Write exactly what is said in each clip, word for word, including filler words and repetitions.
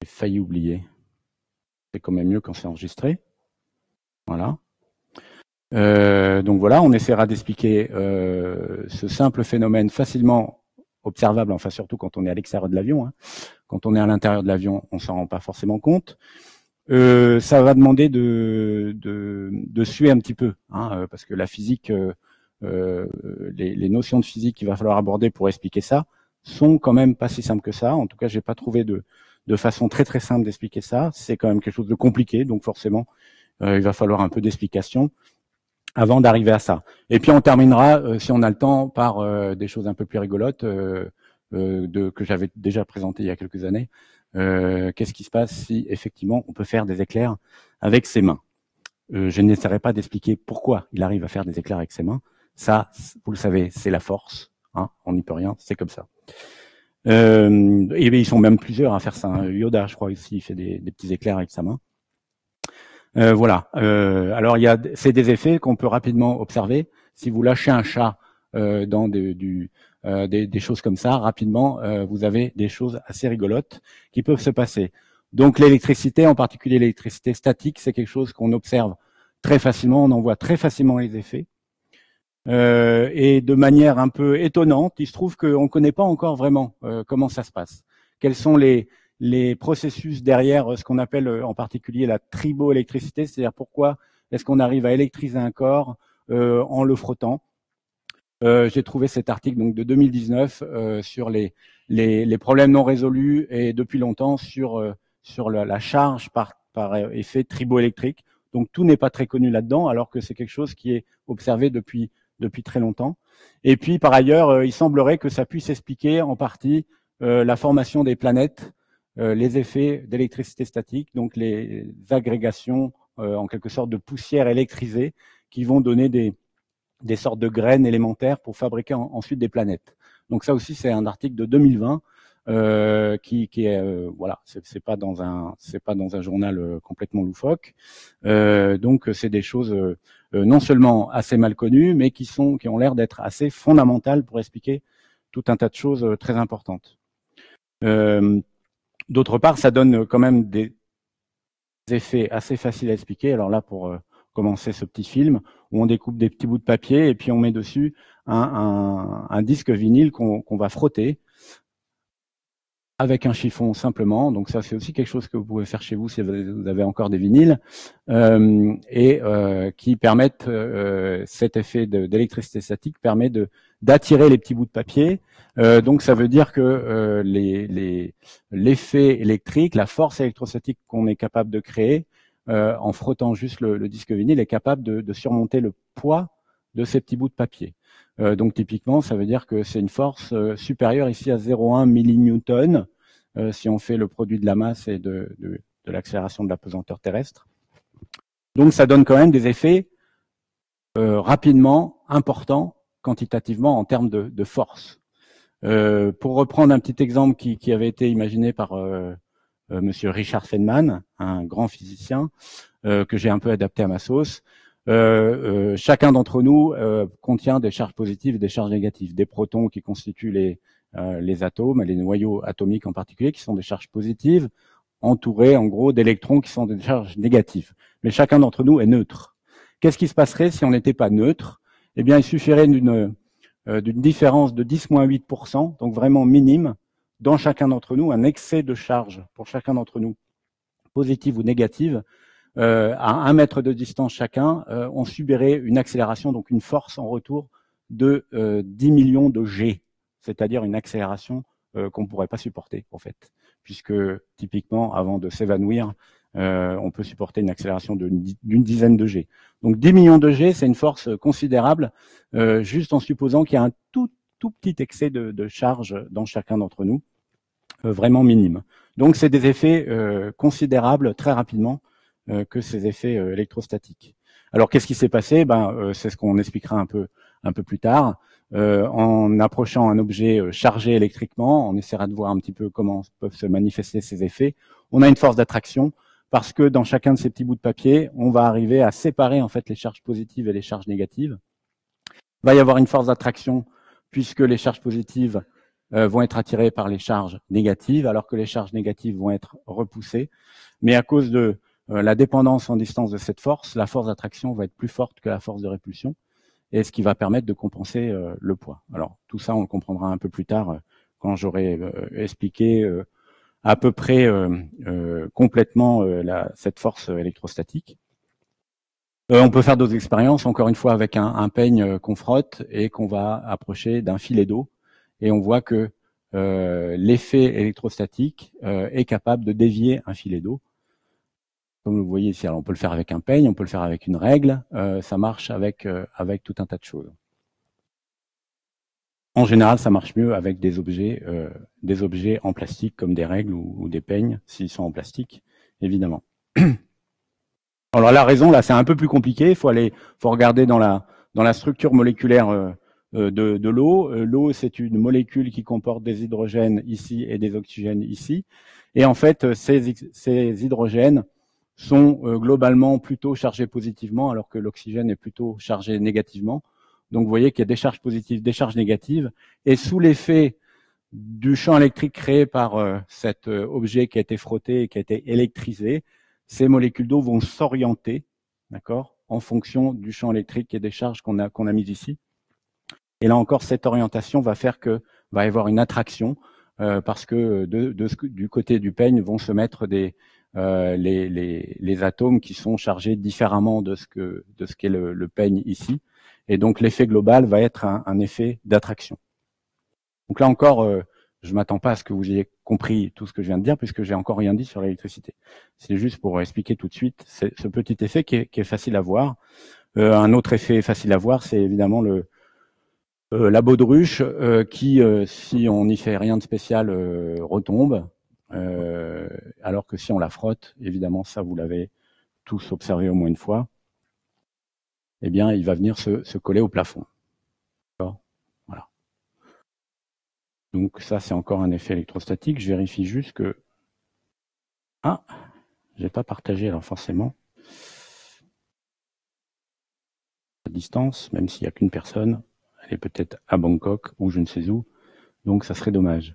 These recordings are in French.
failli oublier. C'est quand même mieux quand c'est enregistré. Voilà. Euh, donc voilà, on essaiera d'expliquer euh, ce simple phénomène facilement observable, enfin surtout quand on est à l'extérieur de l'avion. Hein. Quand on est à l'intérieur de l'avion, on s'en rend pas forcément compte. Euh, ça va demander de, de, de suer un petit peu, hein, parce que la physique, euh, euh, les, les notions de physique qu'il va falloir aborder pour expliquer ça sont quand même pas si simples que ça. En tout cas, j'ai pas trouvé de, de façon très très simple d'expliquer ça. C'est quand même quelque chose de compliqué, donc forcément, euh, il va falloir un peu d'explication avant d'arriver à ça. Et puis on terminera, euh, si on a le temps, par euh, des choses un peu plus rigolotes euh, euh, de, que j'avais déjà présentées il y a quelques années. Euh, Qu'est-ce qui se passe si effectivement on peut faire des éclairs avec ses mains? euh, Je n'essaierai pas d'expliquer pourquoi il arrive à faire des éclairs avec ses mains. Ça, vous le savez, c'est la force. Hein, on n'y peut rien, c'est comme ça. Euh, et ils sont même plusieurs à faire ça. Hein. Yoda, je crois aussi, il fait des, des petits éclairs avec sa main. Euh, voilà. Euh, alors, il y a, c'est des effets qu'on peut rapidement observer. Si vous lâchez un chat euh, dans de, du, euh, des, des choses comme ça, rapidement, euh, vous avez des choses assez rigolotes qui peuvent se passer. Donc, l'électricité, en particulier l'électricité statique, c'est quelque chose qu'on observe très facilement. On en voit très facilement les effets. Euh, et de manière un peu étonnante, il se trouve qu'on ne connaît pas encore vraiment euh, comment ça se passe. Quels sont les les processus derrière ce qu'on appelle en particulier la triboélectricité, c'est-à-dire pourquoi est-ce qu'on arrive à électriser un corps euh, en le frottant. Euh, j'ai trouvé cet article donc de deux mille dix-neuf euh, sur les, les, les problèmes non résolus et depuis longtemps sur, euh, sur la, la charge par, par effet triboélectrique. Donc tout n'est pas très connu là-dedans, alors que c'est quelque chose qui est observé depuis, depuis très longtemps. Et puis par ailleurs, euh, il semblerait que ça puisse expliquer en partie euh, la formation des planètes, euh, les effets d'électricité statique, donc les agrégations euh, en quelque sorte de poussière électrisée qui vont donner des, des sortes de graines élémentaires pour fabriquer en, ensuite des planètes. Donc ça aussi, c'est un article de deux mille vingt euh, qui, qui est euh, voilà, c'est, c'est pas dans un c'est pas dans un journal euh, complètement loufoque. Euh, donc c'est des choses euh, non seulement assez mal connues, mais qui sont qui ont l'air d'être assez fondamentales pour expliquer tout un tas de choses euh, très importantes. Euh, D'autre part, ça donne quand même des effets assez faciles à expliquer. Alors là, pour euh, commencer ce petit film, où on découpe des petits bouts de papier et puis on met dessus un, un, un disque vinyle qu'on qu'on va frotter avec un chiffon simplement. Donc ça, c'est aussi quelque chose que vous pouvez faire chez vous si vous avez encore des vinyles euh, et euh, qui permettent, euh, cet effet d'électricité statique permet de d'attirer les petits bouts de papier. Euh, donc ça veut dire que euh, les, les, l'effet électrique, la force électrostatique qu'on est capable de créer euh, en frottant juste le, le disque vinyle est capable de, de surmonter le poids de ces petits bouts de papier. Euh, donc typiquement, ça veut dire que c'est une force euh, supérieure ici à zéro virgule un millinewton euh, si on fait le produit de la masse et de, de, de l'accélération de la pesanteur terrestre. Donc ça donne quand même des effets euh, rapidement importants quantitativement en termes de, de force. Euh, pour reprendre un petit exemple qui, qui avait été imaginé par euh, euh, monsieur Richard Feynman, un grand physicien euh, que j'ai un peu adapté à ma sauce. Euh, euh, chacun d'entre nous euh, contient des charges positives et des charges négatives, des protons qui constituent les, euh, les atomes, les noyaux atomiques en particulier, qui sont des charges positives, entourés en gros d'électrons qui sont des charges négatives. Mais chacun d'entre nous est neutre. Qu'est-ce qui se passerait si on n'était pas neutre? Eh bien, il suffirait d'une euh, d'une différence de dix moins huit pour cent, donc vraiment minime, dans chacun d'entre nous, un excès de charge pour chacun d'entre nous, positive ou négative, Euh, à un mètre de distance chacun, euh, on subirait une accélération, donc une force en retour de euh, dix millions de G, c'est-à-dire une accélération euh, qu'on ne pourrait pas supporter, en fait, puisque typiquement, avant de s'évanouir, euh, on peut supporter une accélération d'une dizaine de G. Donc dix millions de G, c'est une force considérable, euh, juste en supposant qu'il y a un tout, tout petit excès de, de charge dans chacun d'entre nous, euh, vraiment minime. Donc c'est des effets euh, considérables très rapidement, Euh, que ces effets euh, électrostatiques. Alors qu'est-ce qui s'est passé? Ben, euh, c'est ce qu'on expliquera un peu un peu plus tard. Euh, en approchant un objet euh, chargé électriquement, on essaiera de voir un petit peu comment peuvent se manifester ces effets. On a une force d'attraction parce que dans chacun de ces petits bouts de papier, on va arriver à séparer en fait les charges positives et les charges négatives. Il va y avoir une force d'attraction puisque les charges positives euh, vont être attirés par les charges négatives, alors que les charges négatives vont être repoussées. Mais à cause de euh, la dépendance en distance de cette force, la force d'attraction va être plus forte que la force de répulsion, et ce qui va permettre de compenser euh, le poids. Alors tout ça, on le comprendra un peu plus tard euh, quand j'aurai euh, expliqué euh, à peu près euh, euh, complètement euh, la, cette force électrostatique. Euh, on peut faire d'autres expériences, encore une fois, avec un, un peigne qu'on frotte et qu'on va approcher d'un filet d'eau. Et on voit que euh, l'effet électrostatique euh, est capable de dévier un filet d'eau. Comme vous voyez ici, alors on peut le faire avec un peigne, on peut le faire avec une règle, euh, ça marche avec, euh, avec tout un tas de choses. En général, ça marche mieux avec des objets, euh, des objets en plastique, comme des règles ou, ou des peignes, s'ils sont en plastique, évidemment. Alors la raison, là, c'est un peu plus compliqué. Il faut aller, faut regarder dans la dans la structure moléculaire euh, de, de l'eau. Euh, l'eau, c'est une molécule qui comporte des hydrogènes ici et des oxygènes ici. Et en fait, ces, ces hydrogènes sont euh, globalement plutôt chargés positivement, alors que l'oxygène est plutôt chargé négativement. Donc vous voyez qu'il y a des charges positives, des charges négatives. Et sous l'effet du champ électrique créé par euh, cet euh, objet qui a été frotté et qui a été électrisé, ces molécules d'eau vont s'orienter, d'accord, en fonction du champ électrique et des charges qu'on a qu'on a mises ici. Et là encore, cette orientation va faire que va y avoir une attraction euh, parce que de, de, du côté du peigne vont se mettre des euh, les, les, les atomes qui sont chargés différemment de ce que de ce qu'est le, le peigne ici. Et donc l'effet global va être un, un effet d'attraction. Donc là encore, euh, je ne m'attends pas à ce que vous ayez compris tout ce que je viens de dire, puisque j'ai encore rien dit sur l'électricité. C'est juste pour expliquer tout de suite ce petit effet qui est, qui est facile à voir. Euh, un autre effet facile à voir, c'est évidemment le euh, la baudruche euh, qui, euh, si on n'y fait rien de spécial, euh, retombe, euh, alors que si on la frotte, évidemment, ça vous l'avez tous observé au moins une fois, eh bien, il va venir se, se coller au plafond. Voilà. Donc ça, c'est encore un effet électrostatique. Je vérifie juste que... Ah, j'ai pas partagé, alors forcément. À distance, même s'il n'y a qu'une personne, elle est peut-être à Bangkok ou je ne sais où, donc ça serait dommage.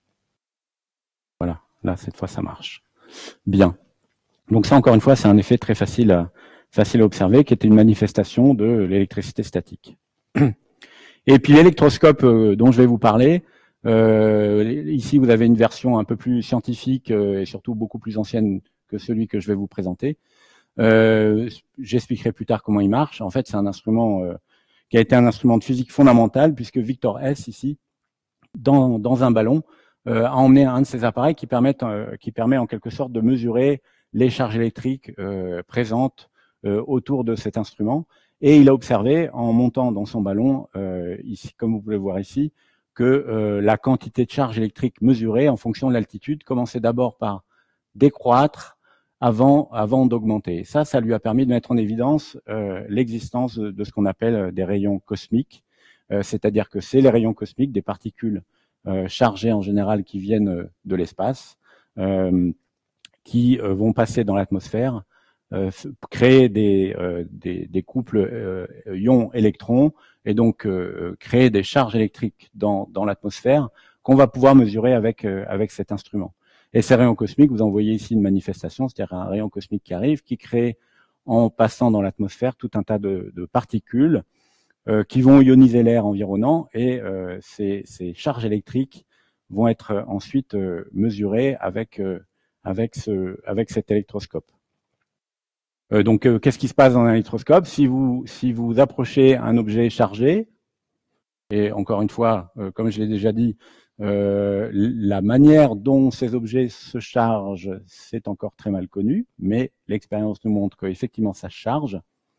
Voilà, là, cette fois, ça marche. Bien. Donc ça, encore une fois, c'est un effet très facile à, facile à observer, qui était une manifestation de l'électricité statique. Et puis l'électroscope euh, dont je vais vous parler, euh, ici vous avez une version un peu plus scientifique euh, et surtout beaucoup plus ancienne que celui que je vais vous présenter. Euh, J'expliquerai plus tard comment il marche. En fait, c'est un instrument euh, qui a été un instrument de physique fondamentale, puisque Victor Hess, ici, dans, dans un ballon, euh, a emmené un de ces appareils qui, permettent, euh, qui permet en quelque sorte de mesurer les charges électriques euh, présentes euh, autour de cet instrument. Et il a observé, en montant dans son ballon, euh, ici, comme vous pouvez le voir ici, que euh, la quantité de charge électrique mesurée en fonction de l'altitude commençait d'abord par décroître avant, avant d'augmenter. Ça, ça lui a permis de mettre en évidence euh, l'existence de, de ce qu'on appelle des rayons cosmiques, euh, c'est-à-dire que c'est les rayons cosmiques, des particules euh, chargées en général qui viennent de l'espace, euh, qui euh, vont passer dans l'atmosphère, euh, créer des, euh, des, des couples euh, ions-électrons et donc euh, créer des charges électriques dans, dans l'atmosphère qu'on va pouvoir mesurer avec, euh, avec cet instrument. Et ces rayons cosmiques, vous en voyez ici une manifestation, c'est-à-dire un rayon cosmique qui arrive, qui crée, en passant dans l'atmosphère, tout un tas de, de particules euh, qui vont ioniser l'air environnant, et euh, ces, ces charges électriques vont être ensuite euh, mesurées avec, euh, avec, ce, avec cet électroscope. Euh, donc, euh, qu'est-ce qui se passe dans un électroscope? Si vous, si vous approchez un objet chargé, et encore une fois, euh, comme je l'ai déjà dit, Euh, la manière dont ces objets se chargent, c'est encore très mal connu, mais l'expérience nous montre qu'effectivement ça charge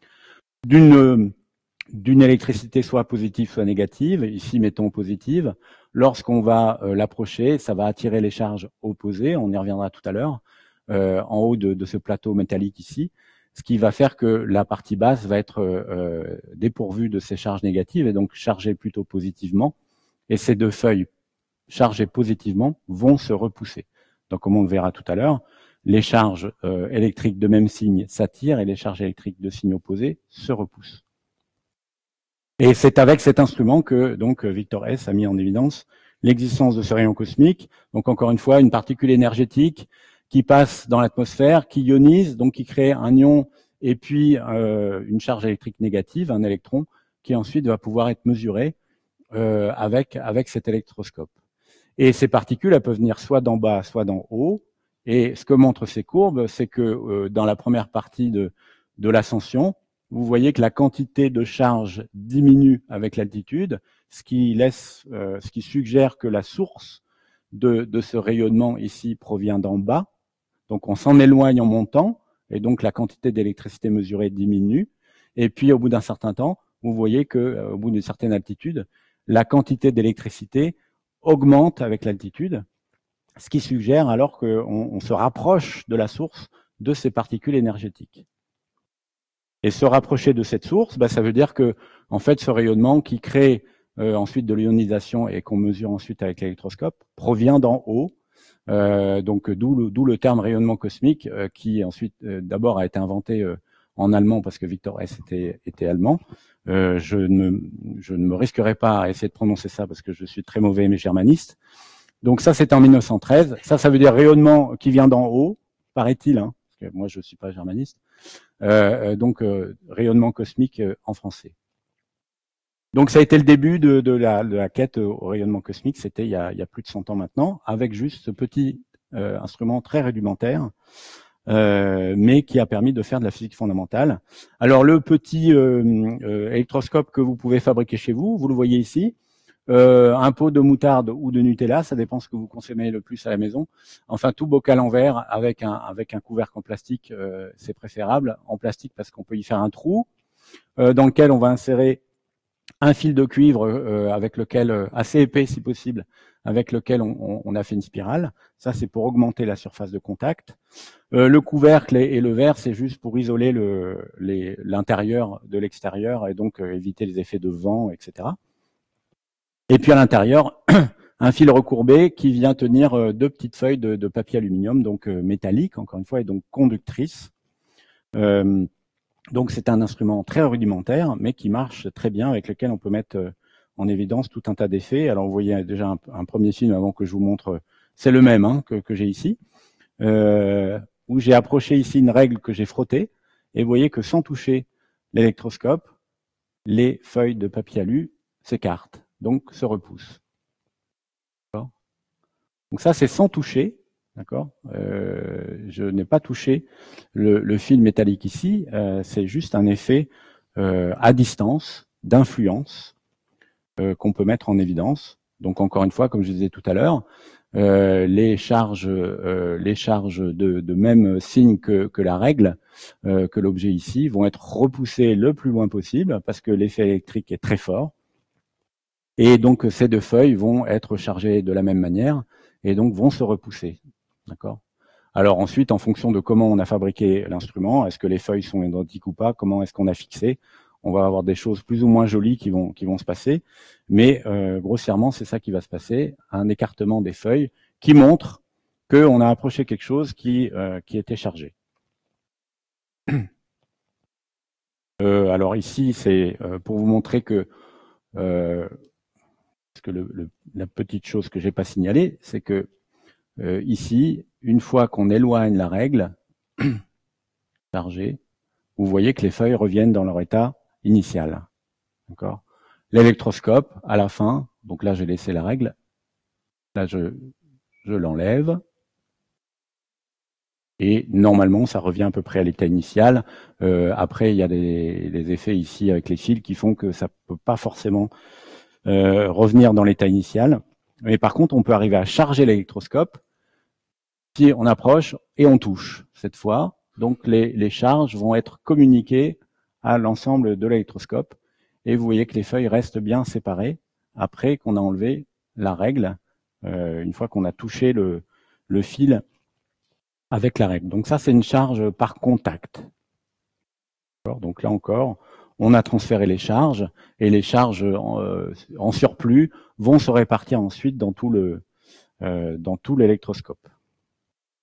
d'une d'une électricité soit positive, soit négative. Ici, mettons positive. Lorsqu'on va euh, l'approcher, ça va attirer les charges opposées, on y reviendra tout à l'heure, euh, en haut de, de ce plateau métallique ici, ce qui va faire que la partie basse va être euh, dépourvue de ces charges négatives et donc chargée plutôt positivement. Et ces deux feuilles chargées positivement vont se repousser. Donc, comme on le verra tout à l'heure, les charges euh, électriques de même signe s'attirent et les charges électriques de signe opposé se repoussent. Et c'est avec cet instrument que donc Victor Hess a mis en évidence l'existence de ce rayon cosmique. Donc encore une fois, une particule énergétique qui passe dans l'atmosphère, qui ionise, donc qui crée un ion et puis euh, une charge électrique négative, un électron, qui ensuite va pouvoir être mesuré euh, avec, avec cet électroscope. Et ces particules, elles peuvent venir soit d'en bas, soit d'en haut. Et ce que montrent ces courbes, c'est que euh, dans la première partie de, de l'ascension, vous voyez que la quantité de charge diminue avec l'altitude, ce qui laisse, euh, ce qui suggère que la source de, de ce rayonnement ici provient d'en bas. Donc on s'en éloigne en montant, et donc la quantité d'électricité mesurée diminue. Et puis au bout d'un certain temps, vous voyez que euh, au bout d'une certaine altitude, la quantité d'électricité augmente avec l'altitude, ce qui suggère alors qu'on on se rapproche de la source de ces particules énergétiques. Et se rapprocher de cette source, bah, ça veut dire que, en fait, ce rayonnement qui crée euh, ensuite de l'ionisation et qu'on mesure ensuite avec l'électroscope provient d'en haut. Euh, donc d'où le, d'où le terme rayonnement cosmique euh, qui ensuite euh, d'abord a été inventé euh, en allemand parce que Victor Hess était, était allemand. Euh, je, ne, je ne me risquerai pas à essayer de prononcer ça parce que je suis très mauvais mais germaniste. Donc ça c'était en mille neuf cent treize. Ça, ça veut dire rayonnement qui vient d'en haut, paraît-il, hein, parce que moi je ne suis pas germaniste. Euh, donc euh, rayonnement cosmique euh, en français. Donc ça a été le début de, de, la, de la quête au rayonnement cosmique, c'était il, il y a plus de cent ans maintenant, avec juste ce petit euh, instrument très rudimentaire, euh, mais qui a permis de faire de la physique fondamentale. Alors le petit euh, euh, électroscope que vous pouvez fabriquer chez vous, vous le voyez ici, euh, un pot de moutarde ou de Nutella, ça dépend ce que vous consommez le plus à la maison. Enfin, tout bocal en verre avec un, avec un couvercle en plastique, euh, c'est préférable. En plastique parce qu'on peut y faire un trou euh, dans lequel on va insérer un fil de cuivre euh, avec lequel, euh, assez épais si possible, avec lequel on, on, on a fait une spirale. Ça, c'est pour augmenter la surface de contact. Euh, le couvercle et, et le verre, c'est juste pour isoler le, les, l'intérieur de l'extérieur et donc euh, éviter les effets de vent, et cetera. Et puis à l'intérieur, un fil recourbé qui vient tenir euh, deux petites feuilles de, de papier aluminium, donc euh, métallique, encore une fois, et donc conductrice. Euh, Donc c'est un instrument très rudimentaire, mais qui marche très bien, avec lequel on peut mettre en évidence tout un tas d'effets. Alors vous voyez déjà un, un premier film avant que je vous montre, c'est le même hein, que, que j'ai ici, euh, où j'ai approché ici une règle que j'ai frottée, et vous voyez que sans toucher l'électroscope, les feuilles de papier alu s'écartent, donc se repoussent. Donc ça c'est sans toucher. D'accord. Euh, je n'ai pas touché le, le fil métallique ici. Euh, c'est juste un effet euh, à distance d'influence euh, qu'on peut mettre en évidence. Donc encore une fois, comme je disais tout à l'heure, euh, les charges, euh, les charges de, de même signe que, que la règle, euh, que l'objet ici, vont être repoussées le plus loin possible parce que l'effet électrique est très fort. Et donc ces deux feuilles vont être chargées de la même manière et donc vont se repousser. D'accord. Alors ensuite, en fonction de comment on a fabriqué l'instrument, est-ce que les feuilles sont identiques ou pas, comment est-ce qu'on a fixé, on va avoir des choses plus ou moins jolies qui vont, qui vont se passer. Mais euh, grossièrement, c'est ça qui va se passer, un écartement des feuilles qui montre qu'on a approché quelque chose qui, euh, qui était chargé. Euh, alors ici, c'est euh, pour vous montrer que, euh, parce que le, le, la petite chose que j'ai pas signalée, c'est que Euh, ici, une fois qu'on éloigne la règle chargée, vous voyez que les feuilles reviennent dans leur état initial. D'accord. L'électroscope, à la fin, donc là j'ai laissé la règle, là je, je l'enlève, et normalement ça revient à peu près à l'état initial. Euh, après il y a des, des effets ici avec les fils qui font que ça peut pas forcément euh, revenir dans l'état initial. Mais par contre, on peut arriver à charger l'électroscope si on approche et on touche cette fois. Donc les, les charges vont être communiquées à l'ensemble de l'électroscope. Et vous voyez que les feuilles restent bien séparées après qu'on a enlevé la règle, euh, une fois qu'on a touché le, le fil avec la règle. Donc ça, c'est une charge par contact. Donc là encore, on a transféré les charges et les charges en, euh, en surplus vont se répartir ensuite dans tout le, euh, dans tout l'électroscope.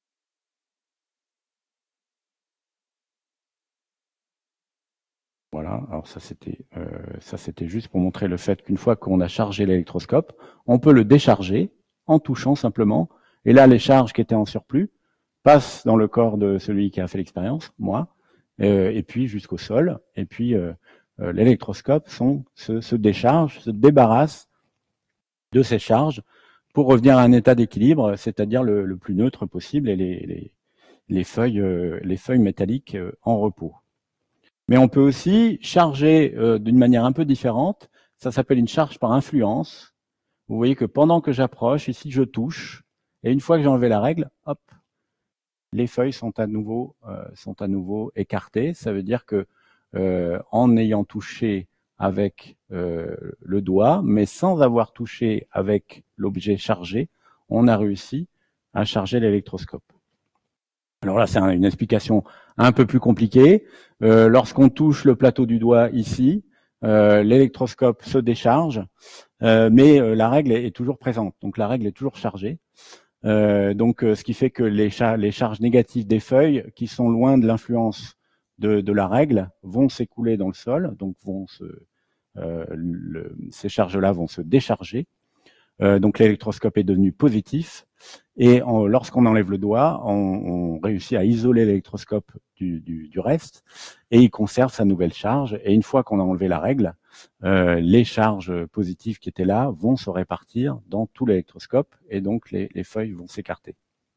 Voilà. Voilà, alors ça c'était euh, ça c'était juste pour montrer le fait qu'une fois qu'on a chargé l'électroscope, on peut le décharger en touchant simplement. Et là, les charges qui étaient en surplus passent dans le corps de celui qui a fait l'expérience, moi, euh, et puis jusqu'au sol. Et puis euh, euh, l'électroscope sont, se, se décharge, se débarrasse de ces charges pour revenir à un état d'équilibre, c'est-à-dire le, le plus neutre possible, et les, les, les feuilles, euh, les feuilles métalliques euh, en repos. Mais on peut aussi charger euh, d'une manière un peu différente. Ça s'appelle une charge par influence. Vous voyez que pendant que j'approche, ici je touche, et une fois que j'ai enlevé la règle, hop, les feuilles sont à nouveau, euh, sont à nouveau écartées. Ça veut dire que euh, en ayant touché avec euh, le doigt, mais sans avoir touché avec l'objet chargé, on a réussi à charger l'électroscope. Alors là, c'est une explication un peu plus compliquée. Euh, Lorsqu'on touche le plateau du doigt ici, euh, l'électroscope se décharge, euh, mais euh, la règle est, est toujours présente. Donc la règle est toujours chargée. Euh, donc euh, ce qui fait que les, char les charges négatives des feuilles, qui sont loin de l'influence de, de la règle, vont s'écouler dans le sol. Donc vont se, euh, le, ces charges-là vont se décharger. Euh, donc l'électroscope est devenu positif. Et lorsqu'on enlève le doigt, on, on réussit à isoler l'électroscope du, du, du reste, et il conserve sa nouvelle charge. Et une fois qu'on a enlevé la règle, euh, les charges positives qui étaient là vont se répartir dans tout l'électroscope, et donc les, les feuilles vont s'écarter.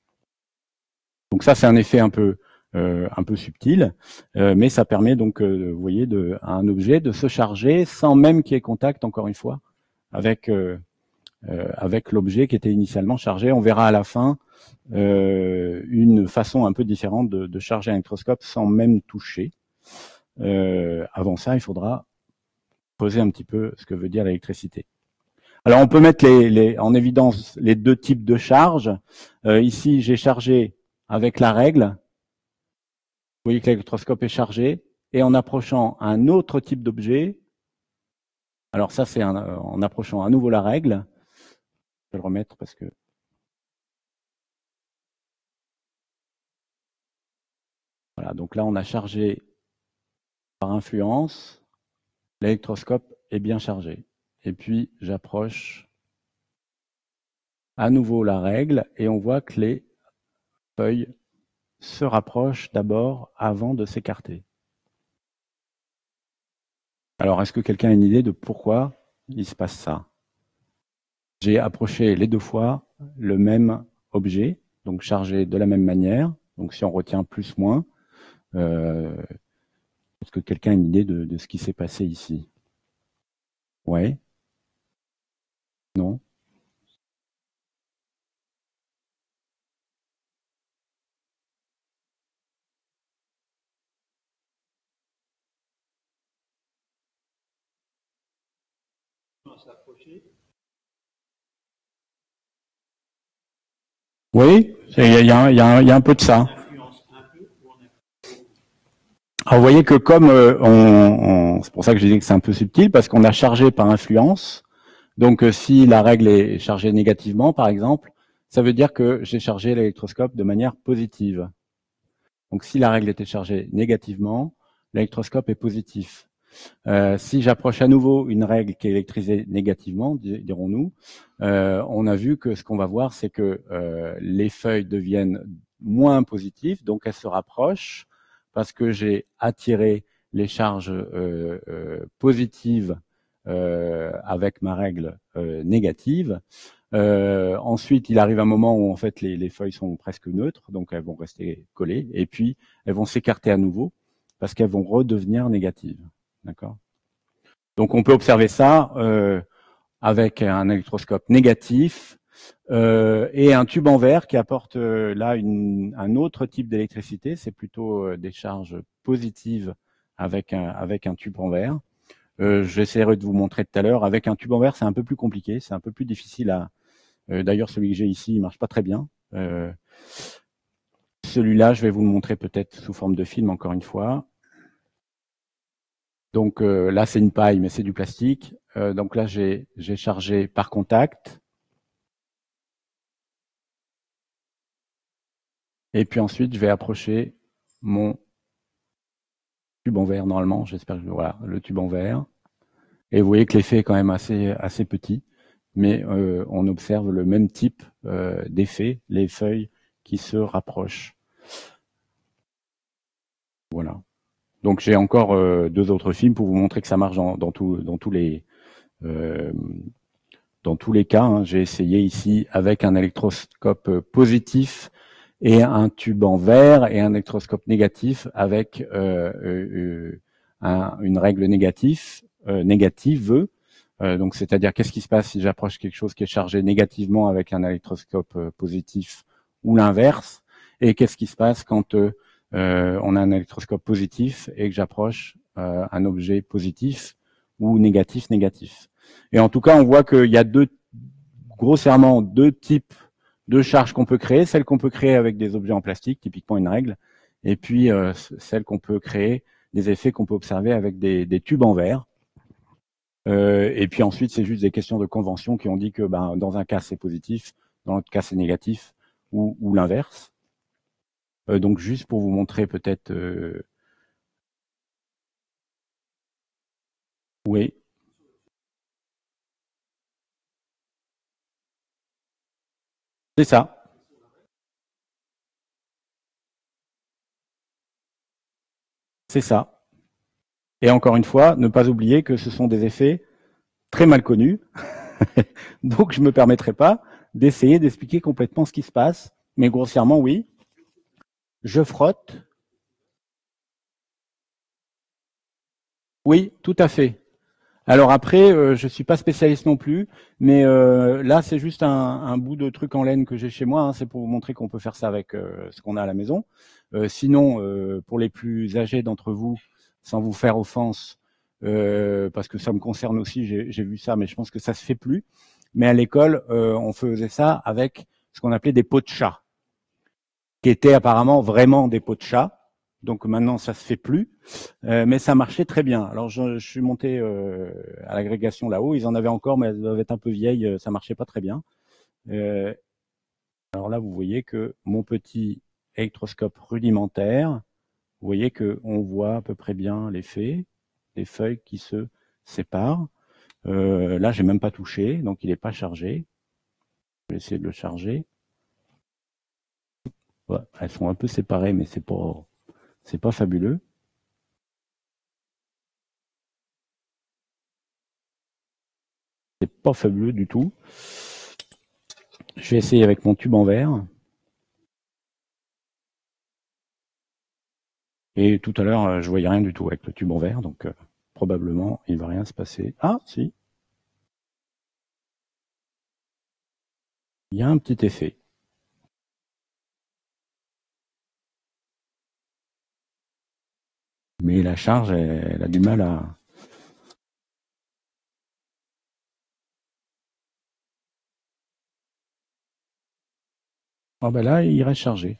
Donc ça, c'est un effet un peu, euh, un peu subtil, euh, mais ça permet donc, euh, vous voyez, de, à un objet de se charger sans même qu'il y ait contact, encore une fois, avec... Euh, Euh, avec l'objet qui était initialement chargé. On verra à la fin euh, une façon un peu différente de, de charger un électroscope sans même toucher. Euh, avant ça, il faudra poser un petit peu ce que veut dire l'électricité. Alors, on peut mettre les, les, en évidence les deux types de charges. Euh, ici, j'ai chargé avec la règle. Vous voyez que l'électroscope est chargé. Et en approchant un autre type d'objet, alors ça, c'est en approchant à nouveau la règle. Je vais le remettre parce que... Voilà, donc là, on a chargé par influence. L'électroscope est bien chargé. Et puis, j'approche à nouveau la règle et on voit que les feuilles se rapprochent d'abord avant de s'écarter. Alors, est-ce que quelqu'un a une idée de pourquoi il se passe ça? J'ai approché les deux fois le même objet, donc chargé de la même manière. Donc, si on retient plus, moins, euh, est-ce que quelqu'un a une idée de, de ce qui s'est passé ici? Ouais? Non? Oui, il y a, y, a, y a un peu de ça. Alors, vous voyez que comme euh, on, on c'est pour ça que je disais que c'est un peu subtil, parce qu'on a chargé par influence. Donc, euh, si la règle est chargée négativement, par exemple, ça veut dire que j'ai chargé l'électroscope de manière positive. Donc, si la règle était chargée négativement, l'électroscope est positif. Euh, si j'approche à nouveau une règle qui est électrisée négativement, dirons-nous, euh, on a vu que ce qu'on va voir, c'est que euh, les feuilles deviennent moins positives, donc elles se rapprochent parce que j'ai attiré les charges euh, euh, positives euh, avec ma règle euh, négative. Euh, ensuite, il arrive un moment où en fait les, les feuilles sont presque neutres, donc elles vont rester collées, et puis elles vont s'écarter à nouveau parce qu'elles vont redevenir négatives. D'accord. Donc on peut observer ça euh, avec un électroscope négatif euh, et un tube en verre qui apporte euh, là une, un autre type d'électricité. C'est plutôt euh, des charges positives avec un, avec un tube en verre. Euh, J'essaierai de vous montrer tout à l'heure. Avec un tube en verre, c'est un peu plus compliqué, c'est un peu plus difficile à... Euh, D'ailleurs, celui que j'ai ici, il marche pas très bien. Euh, Celui-là, je vais vous le montrer peut-être sous forme de film, encore une fois. Donc euh, là, c'est une paille, mais c'est du plastique. Euh, donc là, j'ai chargé par contact. Et puis ensuite, je vais approcher mon tube en verre normalement, j'espère que voilà, le tube en verre. Et vous voyez que l'effet est quand même assez, assez petit, mais euh, on observe le même type euh, d'effet, les feuilles qui se rapprochent. Voilà. Donc j'ai encore euh, deux autres films pour vous montrer que ça marche dans, dans, tout, dans tous les euh, dans tous les cas. Hein. J'ai essayé ici avec un électroscope positif et un tube en verre et un électroscope négatif avec euh, euh, un, une règle négative, euh, négative. Euh, donc c'est-à-dire qu'est-ce qui se passe si j'approche quelque chose qui est chargé négativement avec un électroscope euh, positif ou l'inverse, et qu'est-ce qui se passe quand euh, euh, on a un électroscope positif et que j'approche euh, un objet positif ou négatif négatif. Et en tout cas, on voit qu'il y a deux, grossièrement deux types de charges qu'on peut créer, celles qu'on peut créer avec des objets en plastique, typiquement une règle, et puis euh, celles qu'on peut créer, des effets qu'on peut observer avec des, des tubes en verre. Euh, et puis ensuite, c'est juste des questions de convention qui ont dit que ben, dans un cas, c'est positif, dans l'autre cas, c'est négatif, ou, ou l'inverse. Euh, donc juste pour vous montrer peut-être... Euh... Oui. C'est ça. C'est ça. Et encore une fois, ne pas oublier que ce sont des effets très mal connus. Donc je ne me permettrai pas d'essayer d'expliquer complètement ce qui se passe. Mais grossièrement, oui. Je frotte. Oui, tout à fait. Alors après, euh, je suis pas spécialiste non plus, mais euh, là c'est juste un, un bout de truc en laine que j'ai chez moi. Hein, c'est pour vous montrer qu'on peut faire ça avec euh, ce qu'on a à la maison. Euh, sinon, euh, pour les plus âgés d'entre vous, sans vous faire offense, euh, parce que ça me concerne aussi, j'ai vu ça, mais je pense que ça se fait plus. Mais à l'école, euh, on faisait ça avec ce qu'on appelait des pots de chat, qui étaient apparemment vraiment des pots de chat. Donc maintenant, ça se fait plus, euh, mais ça marchait très bien. Alors je, je suis monté euh, à l'agrégation là-haut, ils en avaient encore, mais elles doivent être un peu vieilles, ça marchait pas très bien. Euh, alors là, vous voyez que mon petit électroscope rudimentaire, vous voyez que on voit à peu près bien l'effet, les feuilles qui se séparent. Euh, là, j'ai même pas touché, donc il n'est pas chargé. Je vais essayer de le charger. Ouais, elles sont un peu séparées, mais c'est pas, c'est pas fabuleux. C'est pas fabuleux du tout. Je vais essayer avec mon tube en verre. Et tout à l'heure, je voyais rien du tout avec le tube en verre, donc euh, probablement il va rien se passer. Ah, si. Il y a un petit effet. Mais la charge, elle, elle a du mal à... Ah ben là, il reste chargé.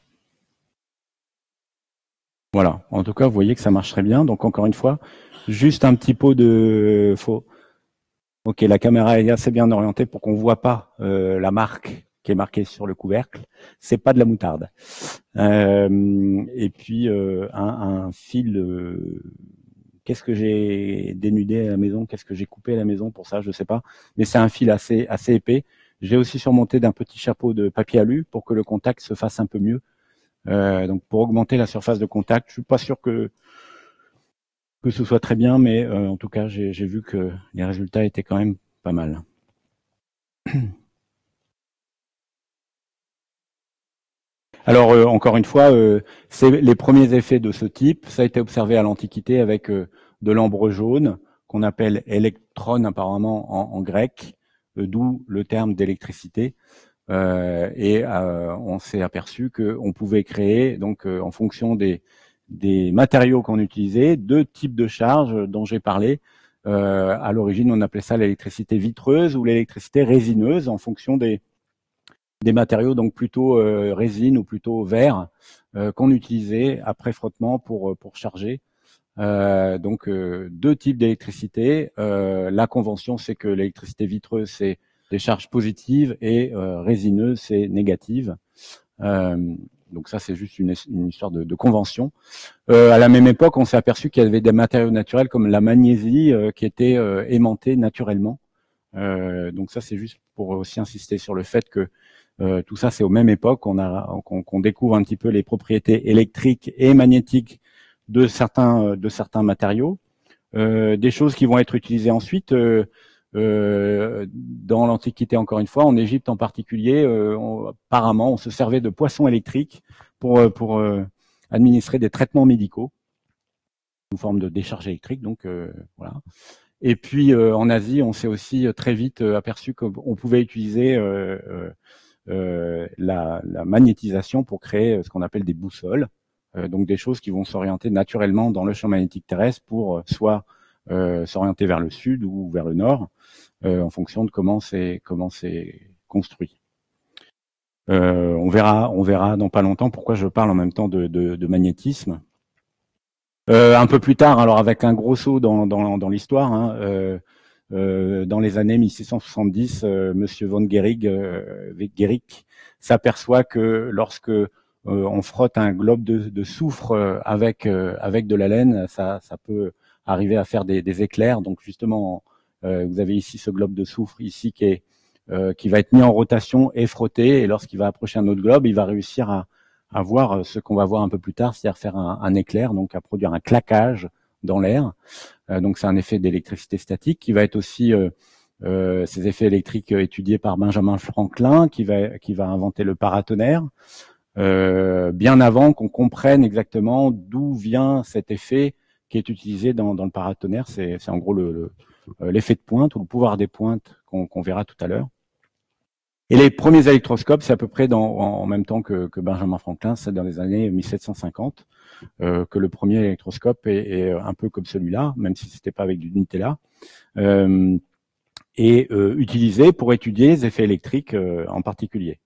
Voilà. En tout cas, vous voyez que ça marche très bien. Donc encore une fois, juste un petit pot de... Faux. Ok, la caméra est assez bien orientée pour qu'on ne voit pas euh, la marque qui est marquée sur le couvercle. C'est pas de la moutarde. Euh, et puis euh, un, un fil... Euh, Qu'est-ce que j'ai dénudé à la maison? Qu'est-ce que j'ai coupé à la maison pour ça? Je ne sais pas. Mais c'est un fil assez, assez épais. J'ai aussi surmonté d'un petit chapeau de papier alu pour que le contact se fasse un peu mieux. Euh, donc pour augmenter la surface de contact, je suis pas sûr que que ce soit très bien, mais euh, en tout cas j'ai vu que les résultats étaient quand même pas mal. Alors euh, encore une fois, euh, c'est les premiers effets de ce type. Ça a été observé à l'Antiquité avec euh, de l'ambre jaune qu'on appelle électron apparemment en, en grec, euh, d'où le terme d'électricité. Euh, et euh, on s'est aperçu qu'on pouvait créer, donc euh, en fonction des, des matériaux qu'on utilisait, deux types de charges dont j'ai parlé. Euh, à l'origine, on appelait ça l'électricité vitreuse ou l'électricité résineuse en fonction des, des matériaux, donc plutôt euh, résine ou plutôt verre, euh, qu'on utilisait après frottement pour, pour charger. Euh, donc euh, deux types d'électricité. Euh, la convention, c'est que l'électricité vitreuse, c'est des charges positives et euh, résineuses, c'est négative. Euh, donc ça, c'est juste une, une histoire de, de convention. Euh, à la même époque, on s'est aperçu qu'il y avait des matériaux naturels comme la magnésie euh, qui étaient euh, aimantés naturellement. Euh, donc ça, c'est juste pour aussi insister sur le fait que euh, tout ça, c'est aux mêmes époques qu'on a qu'on qu'on découvre un petit peu les propriétés électriques et magnétiques de certains de certains matériaux. Euh, des choses qui vont être utilisées ensuite euh, euh, dans l'Antiquité, encore une fois, en Égypte en particulier. Euh, on, apparemment, on se servait de poissons électriques pour pour euh, administrer des traitements médicaux sous forme de décharge électrique. Donc euh, voilà. Et puis euh, en Asie, on s'est aussi très vite euh, aperçu qu'on pouvait utiliser euh, euh, la, la magnétisation pour créer ce qu'on appelle des boussoles. Euh, donc des choses qui vont s'orienter naturellement dans le champ magnétique terrestre pour euh, soit euh, s'orienter vers le sud ou vers le nord, euh, en fonction de comment c'est comment c'est construit. Euh, on verra, on verra dans pas longtemps pourquoi je parle en même temps de, de, de magnétisme. Euh, un peu plus tard, alors avec un gros saut dans, dans, dans l'histoire, hein, euh, euh, dans les années mille six cent soixante-dix, euh, Monsieur von Guericke, euh, Guericke s'aperçoit que lorsque euh, on frotte un globe de, de soufre euh, avec euh, avec de la laine, ça, ça peut arriver à faire des, des éclairs. Donc justement, euh, vous avez ici ce globe de soufre ici qui est euh, qui va être mis en rotation et frotté, et lorsqu'il va approcher un autre globe, il va réussir à à voir ce qu'on va voir un peu plus tard, c'est-à-dire faire un, un éclair, donc à produire un claquage dans l'air. Euh, donc c'est un effet d'électricité statique qui va être aussi euh, euh, ces effets électriques étudiés par Benjamin Franklin, qui va qui va inventer le paratonnerre, euh, bien avant qu'on comprenne exactement d'où vient cet effet qui est utilisé dans, dans le paratonnerre. C'est, c'est en gros le, le, l'effet de pointe ou le pouvoir des pointes qu'on, qu'on verra tout à l'heure. Et les premiers électroscopes, c'est à peu près dans, en même temps que, que Benjamin Franklin, c'est dans les années mille sept cent cinquante euh, que le premier électroscope est, est un peu comme celui-là, même si c'était pas avec du Nutella, euh, est euh, utilisé pour étudier les effets électriques euh, en particulier.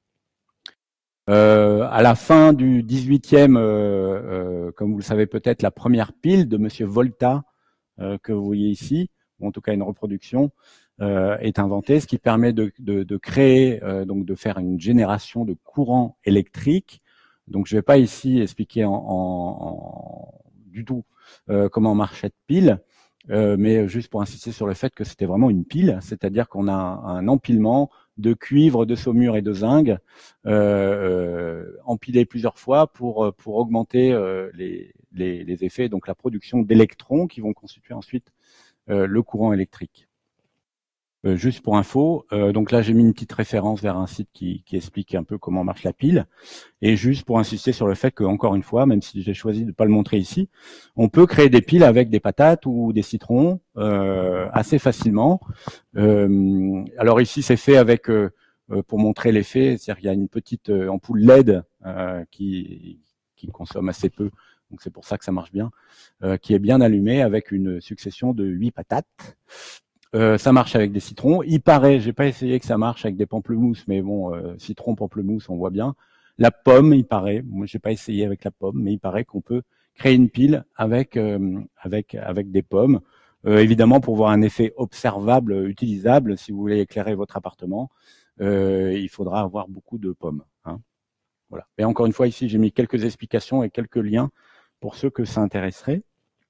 Euh, à la fin du dix-huitième, euh, euh, comme vous le savez peut-être, la première pile de Monsieur Volta euh, que vous voyez ici, ou en tout cas une reproduction, Euh, est inventé, ce qui permet de, de, de créer, euh, donc de faire une génération de courant électrique. Donc je ne vais pas ici expliquer en, en, en, du tout euh, comment marche cette pile, euh, mais juste pour insister sur le fait que c'était vraiment une pile, c'est-à-dire qu'on a un, un empilement de cuivre, de saumure et de zinc euh, euh, empilé plusieurs fois pour, pour augmenter euh, les, les, les effets, donc la production d'électrons qui vont constituer ensuite euh, le courant électrique. Euh, juste pour info, euh, donc là j'ai mis une petite référence vers un site qui, qui explique un peu comment marche la pile, et juste pour insister sur le fait que, encore une fois, même si j'ai choisi de ne pas le montrer ici, on peut créer des piles avec des patates ou des citrons euh, assez facilement. Euh, alors ici c'est fait avec, euh, pour montrer l'effet, c'est-à-dire qu'il y a une petite euh, ampoule L E D euh, qui, qui consomme assez peu, donc c'est pour ça que ça marche bien, euh, qui est bien allumée avec une succession de huit patates. Euh, ça marche avec des citrons. Il paraît, j'ai pas essayé que ça marche avec des pamplemousses, mais bon, euh, citron, pamplemousse, on voit bien. La pomme, il paraît. Moi, j'ai pas essayé avec la pomme, mais il paraît qu'on peut créer une pile avec euh, avec avec des pommes. Euh, évidemment, pour voir un effet observable, utilisable, si vous voulez éclairer votre appartement, euh, il faudra avoir beaucoup de pommes. Hein. Voilà. Et encore une fois, ici, j'ai mis quelques explications et quelques liens pour ceux que ça intéresserait.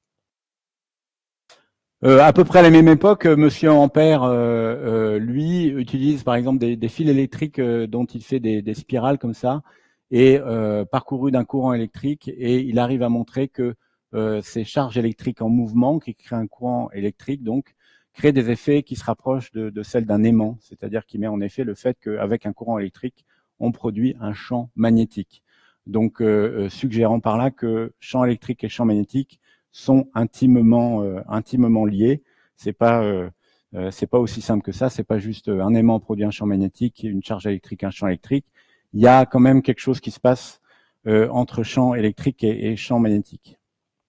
Euh, à peu près à la même époque, Monsieur Ampère, euh, euh, lui, utilise par exemple des, des fils électriques euh, dont il fait des, des spirales comme ça, et euh, parcouru d'un courant électrique, et il arrive à montrer que euh, ces charges électriques en mouvement, qui créent un courant électrique, donc, créent des effets qui se rapprochent de, de celles d'un aimant, c'est-à-dire qui met en effet le fait qu'avec un courant électrique, on produit un champ magnétique. Donc, euh, suggérant par là que champ électrique et champ magnétique sont intimement euh, intimement liés. C'est pas euh, euh, c'est pas aussi simple que ça. C'est pas juste un aimant produit un champ magnétique, une charge électrique un champ électrique. Il y a quand même quelque chose qui se passe euh, entre champ électrique et, et champ magnétique.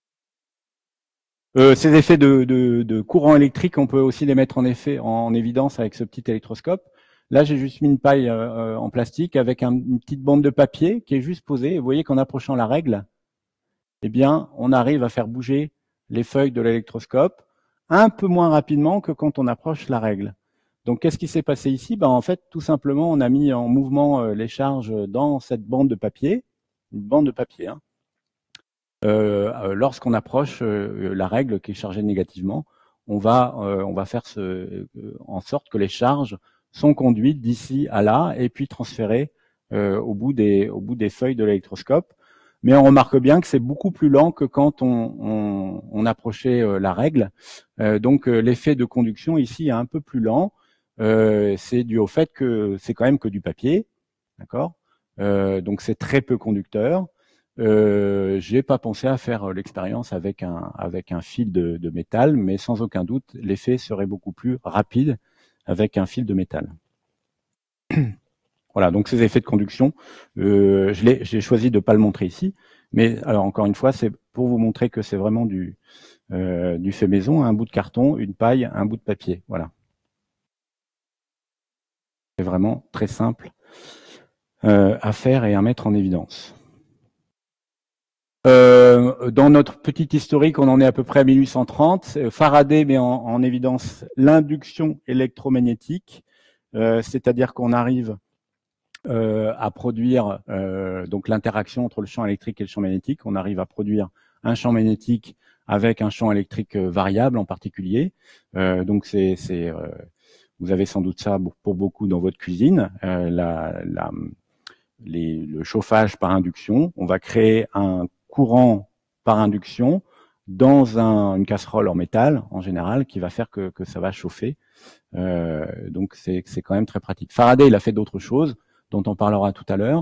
Euh, ces effets de, de, de courant électrique, on peut aussi les mettre en effet en évidence avec ce petit électroscope. Là, j'ai juste mis une paille euh, en plastique avec un, une petite bande de papier qui est juste posée. Vous voyez qu'en approchant la règle, eh bien, on arrive à faire bouger les feuilles de l'électroscope un peu moins rapidement que quand on approche la règle. Donc, qu'est-ce qui s'est passé ici? Ben, en fait, tout simplement, on a mis en mouvement les charges dans cette bande de papier, une bande de papier. Hein. Euh, lorsqu'on approche euh, la règle qui est chargée négativement, on va, euh, on va faire ce, euh, en sorte que les charges sont conduites d'ici à là et puis transférées euh, au bout des, au bout des feuilles de l'électroscope. Mais on remarque bien que c'est beaucoup plus lent que quand on, on, on approchait euh, la règle. Euh, donc euh, l'effet de conduction ici est un peu plus lent. Euh, c'est dû au fait que c'est quand même que du papier, d'accord. Euh, donc c'est très peu conducteur. Euh, j'ai pas pensé à faire l'expérience avec un avec un fil de, de métal, mais sans aucun doute l'effet serait beaucoup plus rapide avec un fil de métal. Voilà, donc ces effets de conduction, euh, je l'ai, j'ai choisi de pas le montrer ici, mais alors encore une fois, c'est pour vous montrer que c'est vraiment du euh, du fait maison, un bout de carton, une paille, un bout de papier, voilà. C'est vraiment très simple euh, à faire et à mettre en évidence. Euh, dans notre petit historique, on en est à peu près à mille huit cent trente. Faraday met en, en évidence l'induction électromagnétique, euh, c'est-à-dire qu'on arrive euh, à produire euh, donc l'interaction entre le champ électrique et le champ magnétique. On arrive à produire un champ magnétique avec un champ électrique variable en particulier. Euh, donc c'est, c'est euh, vous avez sans doute ça pour beaucoup dans votre cuisine. Euh, la, la, les, le chauffage par induction. On va créer un courant par induction dans un, une casserole en métal, en général, qui va faire que, que ça va chauffer. Euh, donc, c'est quand même très pratique. Faraday, il a fait d'autres choses, dont on parlera tout à l'heure.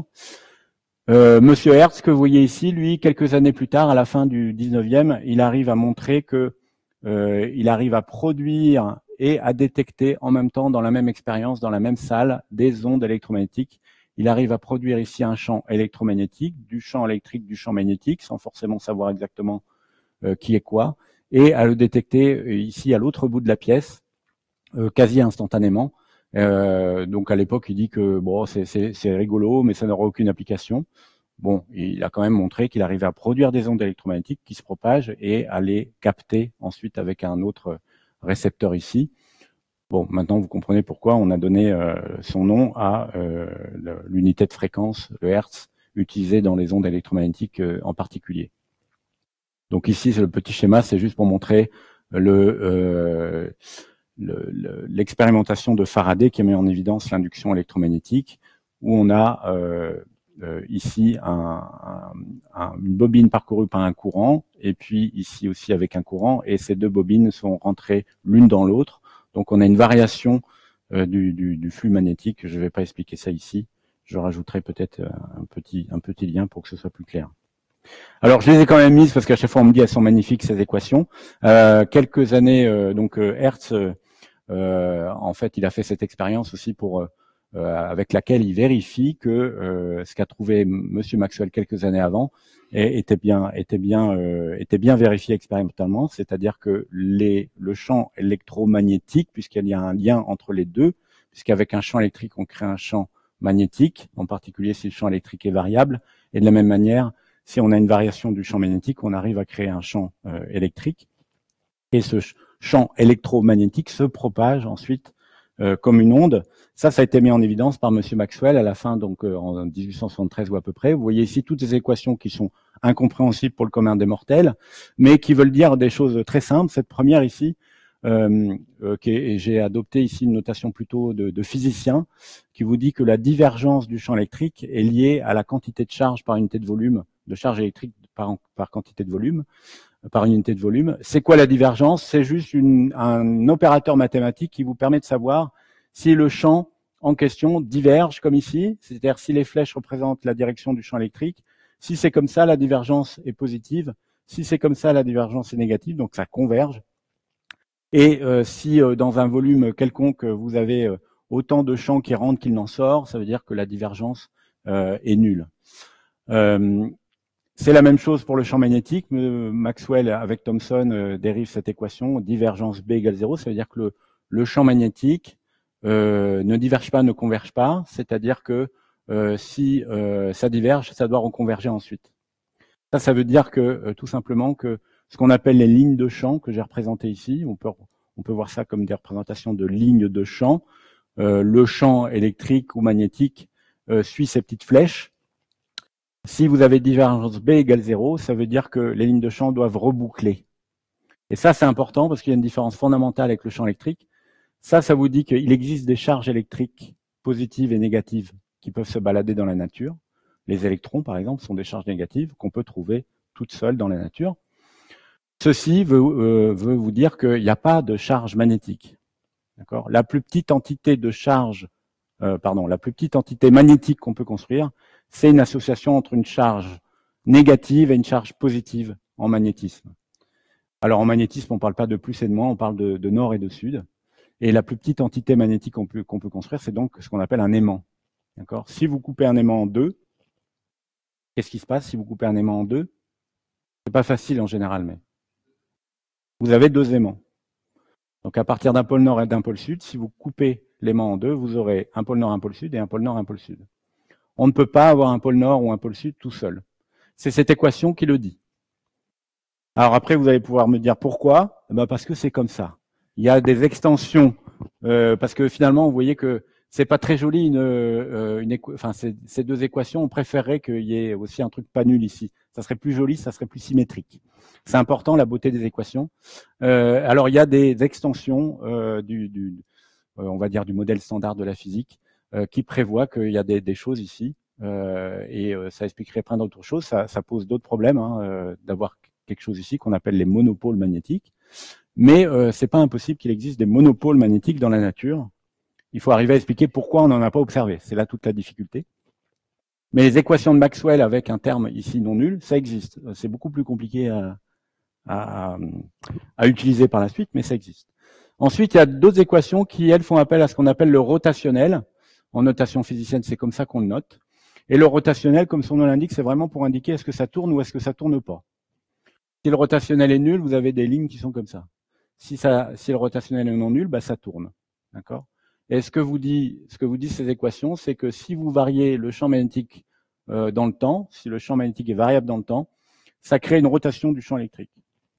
Euh, Monsieur Hertz, que vous voyez ici, lui, quelques années plus tard, à la fin du dix-neuvième, il arrive à montrer que euh, il arrive à produire et à détecter en même temps, dans la même expérience, dans la même salle, des ondes électromagnétiques. Il arrive à produire ici un champ électromagnétique, du champ électrique, du champ magnétique, sans forcément savoir exactement euh, qui est quoi, et à le détecter euh, ici à l'autre bout de la pièce, euh, quasi instantanément. Euh, donc à l'époque, il dit que bon, c'est rigolo, mais ça n'aura aucune application. Bon, il a quand même montré qu'il arrivait à produire des ondes électromagnétiques qui se propagent et à les capter ensuite avec un autre récepteur ici. Bon, maintenant vous comprenez pourquoi on a donné euh, son nom à euh, l'unité de fréquence, le Hertz, utilisé dans les ondes électromagnétiques euh, en particulier. Donc ici, c'est le petit schéma, c'est juste pour montrer le euh, l'expérimentation de Faraday qui met en évidence l'induction électromagnétique, où on a euh, euh, ici un, un, un, une bobine parcourue par un courant, et puis ici aussi avec un courant, et ces deux bobines sont rentrées l'une dans l'autre. Donc on a une variation euh, du, du, du flux magnétique. Je ne vais pas expliquer ça ici. Je rajouterai peut-être un petit, un petit lien pour que ce soit plus clair. Alors je les ai quand même mises parce qu'à chaque fois on me dit elles sont magnifiques ces équations. Euh, quelques années, euh, donc euh, Hertz, euh, en fait, il a fait cette expérience aussi pour euh, avec laquelle il vérifie que euh, ce qu'a trouvé Monsieur Maxwell quelques années avant était bien était bien euh, était bien vérifié expérimentalement, c'est-à-dire que les le champ électromagnétique, puisqu'il y a un lien entre les deux, puisqu'avec un champ électrique on crée un champ magnétique, en particulier si le champ électrique est variable, et de la même manière, si on a une variation du champ magnétique, on arrive à créer un champ euh, électrique, et ce champ électromagnétique se propage ensuite euh, comme une onde. Ça, ça a été mis en évidence par Monsieur Maxwell à la fin, donc euh, en dix-huit cent soixante-treize ou à peu près. Vous voyez ici toutes ces équations qui sont incompréhensibles pour le commun des mortels, mais qui veulent dire des choses très simples. Cette première ici, euh, euh, et j'ai adopté ici une notation plutôt de, de physicien, qui vous dit que la divergence du champ électrique est liée à la quantité de charge par unité de volume, de charge électrique par, par quantité de volume. par une unité de volume. C'est quoi la divergence? C'est juste une, un opérateur mathématique qui vous permet de savoir si le champ en question diverge, comme ici, c'est-à-dire si les flèches représentent la direction du champ électrique. Si c'est comme ça, la divergence est positive. Si c'est comme ça, la divergence est négative, donc ça converge. Et euh, si euh, dans un volume quelconque, vous avez euh, autant de champs qui rentrent qu'il n'en sort, ça veut dire que la divergence euh, est nulle. Euh, C'est la même chose pour le champ magnétique. Maxwell, avec Thomson, euh, dérive cette équation, divergence B égale zéro. Ça veut dire que le, le champ magnétique euh, ne diverge pas, ne converge pas. C'est-à-dire que euh, si euh, ça diverge, ça doit reconverger ensuite. Ça, ça veut dire que euh, tout simplement que ce qu'on appelle les lignes de champ que j'ai représentées ici, on peut, on peut voir ça comme des représentations de lignes de champ. Euh, le champ électrique ou magnétique euh, suit ces petites flèches. Si vous avez divergence B égale zéro, ça veut dire que les lignes de champ doivent reboucler. Et ça, c'est important parce qu'il y a une différence fondamentale avec le champ électrique. Ça, ça vous dit qu'il existe des charges électriques positives et négatives qui peuvent se balader dans la nature. Les électrons, par exemple, sont des charges négatives qu'on peut trouver toutes seules dans la nature. Ceci veut, euh, veut vous dire qu'il n'y a pas de charge magnétique. D'accord ? La plus petite entité de charge, euh, pardon, la plus petite entité magnétique qu'on peut construire, c'est une association entre une charge négative et une charge positive en magnétisme. Alors en magnétisme, on ne parle pas de plus et de moins, on parle de, de nord et de sud. Et la plus petite entité magnétique qu'on peut, qu'on peut construire, c'est donc ce qu'on appelle un aimant. D'accord ? Si vous coupez un aimant en deux, qu'est-ce qui se passe si vous coupez un aimant en deux ? C'est pas facile en général, mais vous avez deux aimants. Donc à partir d'un pôle nord et d'un pôle sud, si vous coupez l'aimant en deux, vous aurez un pôle nord, un pôle sud et un pôle nord, un pôle sud. On ne peut pas avoir un pôle nord ou un pôle sud tout seul. C'est cette équation qui le dit. Alors après, vous allez pouvoir me dire pourquoi ? Eh ben parce que c'est comme ça. Il y a des extensions, euh, parce que finalement, vous voyez que c'est pas très joli une, euh, une enfin ces, ces deux équations. On préférerait qu'il y ait aussi un truc pas nul ici. Ça serait plus joli, ça serait plus symétrique. C'est important la beauté des équations. Euh, alors il y a des extensions euh, du, du euh, on va dire du modèle standard de la physique euh, qui prévoient qu'il y a des, des choses ici euh, et euh, ça expliquerait plein d'autres choses. Ça, ça pose d'autres problèmes hein, euh, d'avoir quelque chose ici qu'on appelle les monopôles magnétiques. Mais euh, c'est pas impossible qu'il existe des monopôles magnétiques dans la nature. Il faut arriver à expliquer pourquoi on n'en a pas observé. C'est là toute la difficulté. Mais les équations de Maxwell avec un terme ici non nul, ça existe. C'est beaucoup plus compliqué à, à, à utiliser par la suite, mais ça existe. Ensuite, il y a d'autres équations qui, elles, font appel à ce qu'on appelle le rotationnel. En notation physicienne, c'est comme ça qu'on le note. Et le rotationnel, comme son nom l'indique, c'est vraiment pour indiquer est-ce que ça tourne ou est-ce que ça tourne pas. Si le rotationnel est nul, vous avez des lignes qui sont comme ça. Si, ça, si le rotationnel est non nul, bah, ça tourne. D'accord ? Et ce que vous dit, ce que vous disent ces équations, c'est que si vous variez le champ magnétique euh, dans le temps, si le champ magnétique est variable dans le temps, ça crée une rotation du champ électrique.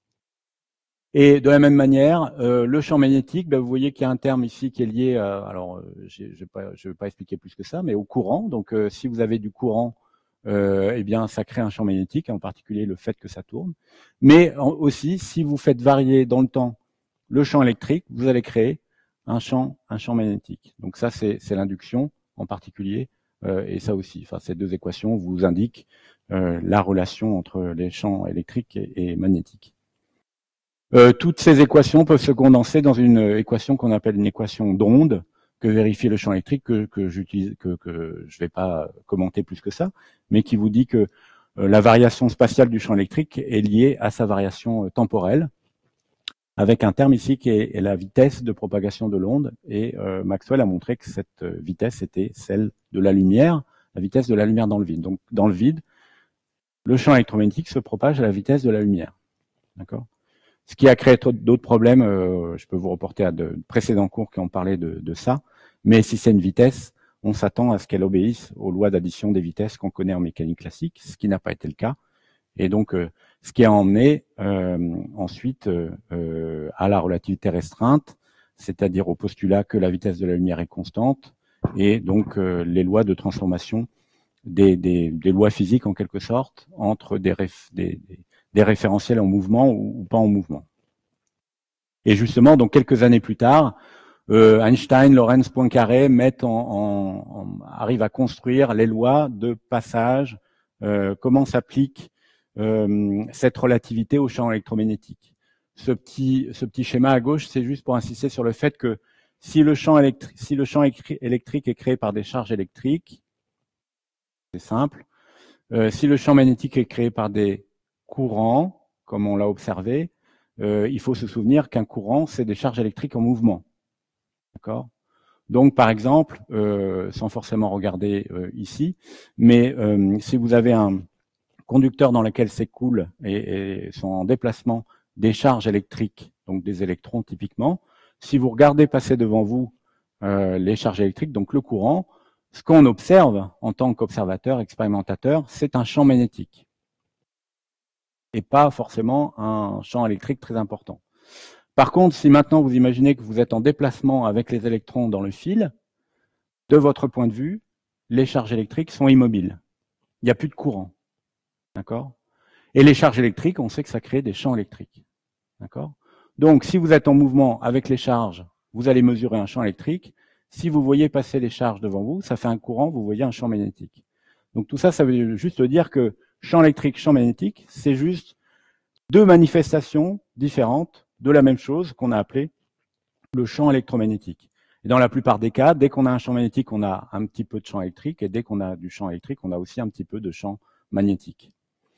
Et de la même manière, euh, le champ magnétique, bah, vous voyez qu'il y a un terme ici qui est lié, à, alors je ne vais pas expliquer plus que ça, mais au courant. Donc euh, si vous avez du courant, euh, eh bien ça crée un champ magnétique, en particulier le fait que ça tourne. Mais en, aussi, si vous faites varier dans le temps le champ électrique, vous allez créer un champ, un champ magnétique. Donc ça, c'est l'induction en particulier, euh, et ça aussi. Enfin, ces deux équations vous indiquent euh, la relation entre les champs électriques et, et magnétiques. Euh, toutes ces équations peuvent se condenser dans une équation qu'on appelle une équation d'onde, que vérifie le champ électrique, que, que j'utilise, que, que je ne vais pas commenter plus que ça, mais qui vous dit que euh, la variation spatiale du champ électrique est liée à sa variation euh, temporelle, avec un terme ici qui est, est la vitesse de propagation de l'onde, et euh, Maxwell a montré que cette vitesse était celle de la lumière, la vitesse de la lumière dans le vide. Donc dans le vide, le champ électromagnétique se propage à la vitesse de la lumière. D'accord ? Ce qui a créé d'autres problèmes, euh, je peux vous reporter à de précédents cours qui ont parlé de, de ça, mais si c'est une vitesse, on s'attend à ce qu'elle obéisse aux lois d'addition des vitesses qu'on connaît en mécanique classique, ce qui n'a pas été le cas. Et donc, euh, ce qui a emmené euh, ensuite euh, à la relativité restreinte, c'est-à-dire au postulat que la vitesse de la lumière est constante, et donc euh, les lois de transformation des, des, des lois physiques en quelque sorte entre des, réf, des, des, des référentiels en mouvement ou, ou pas en mouvement. Et justement, donc quelques années plus tard, euh, Einstein, Lorentz, Poincaré mettent en, en, en, arrivent à construire les lois de passage, euh, comment s'applique euh, cette relativité au champ électromagnétique. Ce petit, ce petit schéma à gauche, c'est juste pour insister sur le fait que si le champ, électri si le champ électrique est créé par des charges électriques, c'est simple. Euh, si le champ magnétique est créé par des courants, comme on l'a observé, euh, il faut se souvenir qu'un courant, c'est des charges électriques en mouvement. D'accord ? Donc, par exemple, euh, sans forcément regarder euh, ici, mais euh, si vous avez un conducteur dans lequel s'écoulent et, et sont en déplacement des charges électriques, donc des électrons typiquement, si vous regardez passer devant vous euh, les charges électriques, donc le courant, ce qu'on observe en tant qu'observateur, expérimentateur, c'est un champ magnétique et pas forcément un champ électrique très important. Par contre, si maintenant vous imaginez que vous êtes en déplacement avec les électrons dans le fil, de votre point de vue, les charges électriques sont immobiles. Il n'y a plus de courant. D'accord? Et les charges électriques, on sait que ça crée des champs électriques. D'accord? Donc, si vous êtes en mouvement avec les charges, vous allez mesurer un champ électrique. Si vous voyez passer les charges devant vous, ça fait un courant, vous voyez un champ magnétique. Donc tout ça, ça veut juste dire que champ électrique, champ magnétique, c'est juste deux manifestations différentes de la même chose qu'on a appelé le champ électromagnétique. Et dans la plupart des cas, dès qu'on a un champ magnétique, on a un petit peu de champ électrique, et dès qu'on a du champ électrique, on a aussi un petit peu de champ magnétique.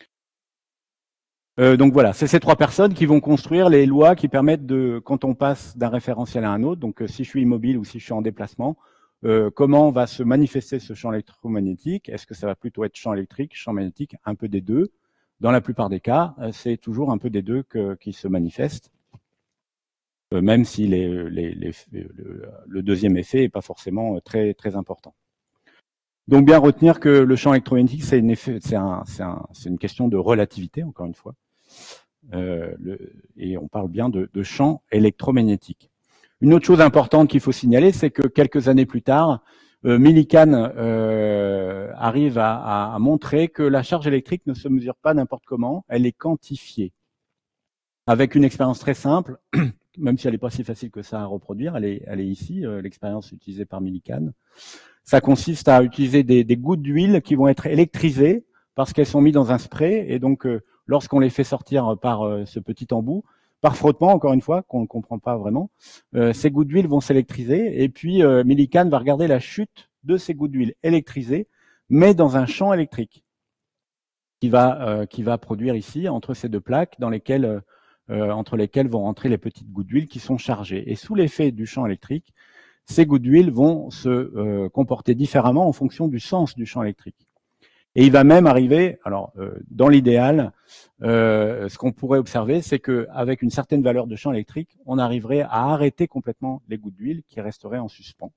Euh, donc voilà, c'est ces trois personnes qui vont construire les lois qui permettent de, quand on passe d'un référentiel à un autre, donc euh, si je suis immobile ou si je suis en déplacement, euh, comment va se manifester ce champ électromagnétique? Est-ce que ça va plutôt être champ électrique, champ magnétique, un peu des deux? Dans la plupart des cas, euh, c'est toujours un peu des deux que, qui se manifestent, euh, même si les, les, les, le, le deuxième effet n'est pas forcément très, très important. Donc bien retenir que le champ électromagnétique, c'est une, un, un, une question de relativité, encore une fois. Euh, le, et on parle bien de, de champ électromagnétique. Une autre chose importante qu'il faut signaler, c'est que quelques années plus tard, euh, Millikan euh, arrive à, à, à montrer que la charge électrique ne se mesure pas n'importe comment, elle est quantifiée. Avec une expérience très simple, même si elle n'est pas si facile que ça à reproduire, elle est, elle est ici, euh, l'expérience utilisée par Millikan. Ça consiste à utiliser des, des gouttes d'huile qui vont être électrisées parce qu'elles sont mises dans un spray, et donc euh, lorsqu'on les fait sortir par euh, ce petit embout, par frottement, encore une fois, qu'on ne comprend pas vraiment, euh, ces gouttes d'huile vont s'électriser, et puis euh, Millikan va regarder la chute de ces gouttes d'huile électrisées, mais dans un champ électrique qui va, euh, qui va produire ici, entre ces deux plaques, dans lesquelles, euh, entre lesquelles vont rentrer les petites gouttes d'huile qui sont chargées. Et sous l'effet du champ électrique, ces gouttes d'huile vont se euh, comporter différemment en fonction du sens du champ électrique. Et il va même arriver, alors euh, dans l'idéal, euh, ce qu'on pourrait observer, c'est qu'avec une certaine valeur de champ électrique, on arriverait à arrêter complètement les gouttes d'huile qui resteraient en suspens.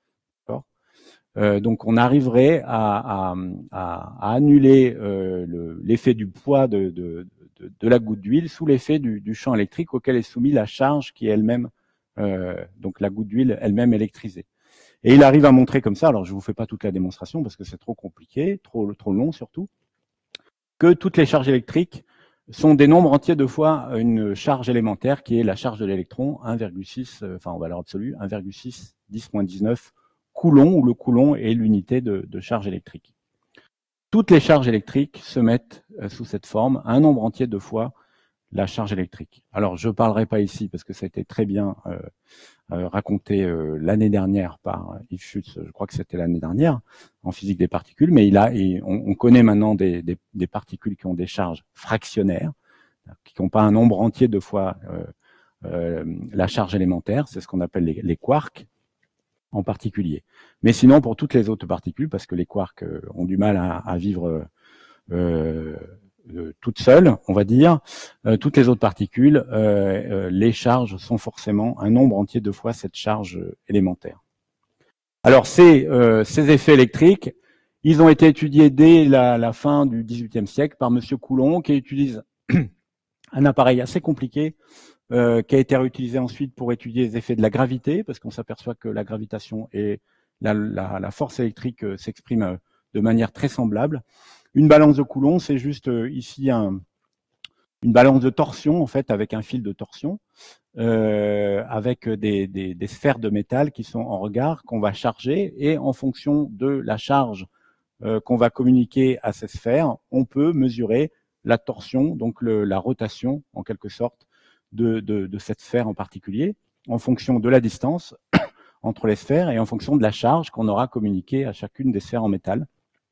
Euh, donc on arriverait à, à, à, à annuler euh, l'effet le, du poids de, de, de, de la goutte d'huile sous l'effet du, du champ électrique auquel est soumise la charge qui est elle-même, euh, donc la goutte d'huile elle-même électrisée. Et il arrive à montrer comme ça, alors je ne vous fais pas toute la démonstration parce que c'est trop compliqué, trop, trop long surtout, que toutes les charges électriques sont des nombres entiers de fois une charge élémentaire qui est la charge de l'électron, un virgule six, enfin en valeur absolue, un virgule six, dix moins dix-neuf coulomb, où le coulomb est l'unité de, de charge électrique. Toutes les charges électriques se mettent sous cette forme, un nombre entier de fois la charge électrique. Alors je ne parlerai pas ici parce que ça a été très bien euh, euh, raconté euh, l'année dernière par Yves Schütz, je crois que c'était l'année dernière, en physique des particules, mais il a, et on, on connaît maintenant des, des, des particules qui ont des charges fractionnaires, qui n'ont pas un nombre entier de fois euh, euh, la charge élémentaire, c'est ce qu'on appelle les, les quarks en particulier. Mais sinon, pour toutes les autres particules, parce que les quarks euh, ont du mal à, à vivre euh, euh, toutes seules, on va dire, euh, toutes les autres particules, euh, euh, les charges sont forcément un nombre entier de fois cette charge élémentaire. Alors, ces, euh, ces effets électriques, ils ont été étudiés dès la, la fin du dix-huitième siècle par Monsieur Coulomb, qui utilise un appareil assez compliqué, Euh, qui a été réutilisé ensuite pour étudier les effets de la gravité, parce qu'on s'aperçoit que la gravitation et la, la, la force électrique euh, s'expriment euh, de manière très semblable. Une balance de Coulomb, c'est juste euh, ici un, une balance de torsion, en fait, avec un fil de torsion, euh, avec des, des, des sphères de métal qui sont en regard, qu'on va charger, et en fonction de la charge euh, qu'on va communiquer à ces sphères, on peut mesurer la torsion, donc le, la rotation, en quelque sorte, De, de, de cette sphère en particulier, en fonction de la distance entre les sphères et en fonction de la charge qu'on aura communiquée à chacune des sphères en métal.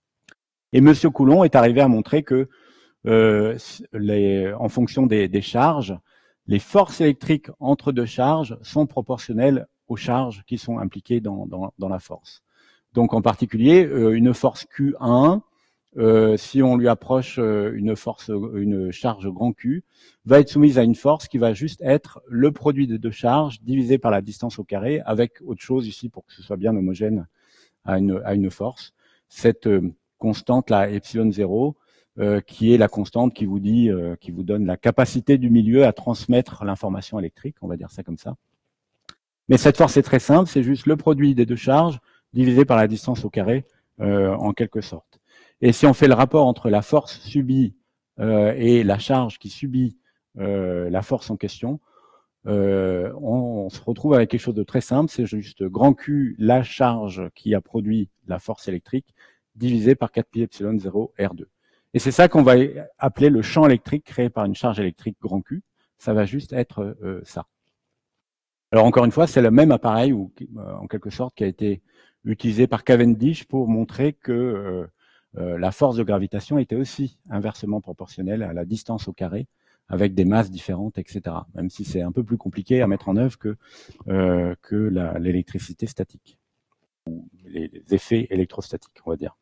Et M. Coulomb est arrivé à montrer que, euh, les, en fonction des, des charges, les forces électriques entre deux charges sont proportionnelles aux charges qui sont impliquées dans, dans, dans la force. Donc en particulier, euh, une force Q un, Euh, si on lui approche euh, une force, une charge grand Q, va être soumise à une force qui va juste être le produit de deux charges divisé par la distance au carré, avec autre chose ici pour que ce soit bien homogène à une, à une force. Cette euh, constante là, epsilon zéro, euh, qui est la constante qui vous dit, euh, qui vous donne la capacité du milieu à transmettre l'information électrique, on va dire ça comme ça. Mais cette force est très simple, c'est juste le produit des deux charges divisé par la distance au carré, euh, en quelque sorte. Et si on fait le rapport entre la force subie euh, et la charge qui subit euh, la force en question, euh, on, on se retrouve avec quelque chose de très simple, c'est juste grand Q, la charge qui a produit la force électrique, divisé par quatre pi epsilon zéro R deux. Et c'est ça qu'on va appeler le champ électrique créé par une charge électrique grand Q. Ça va juste être euh, ça. Alors encore une fois, c'est le même appareil, ou euh, en quelque sorte, qui a été utilisé par Cavendish pour montrer que euh, euh, la force de gravitation était aussi inversement proportionnelle à la distance au carré, avec des masses différentes, et cetera. Même si c'est un peu plus compliqué à mettre en œuvre que, euh, que l'électricité statique, ou les, les effets électrostatiques, on va dire.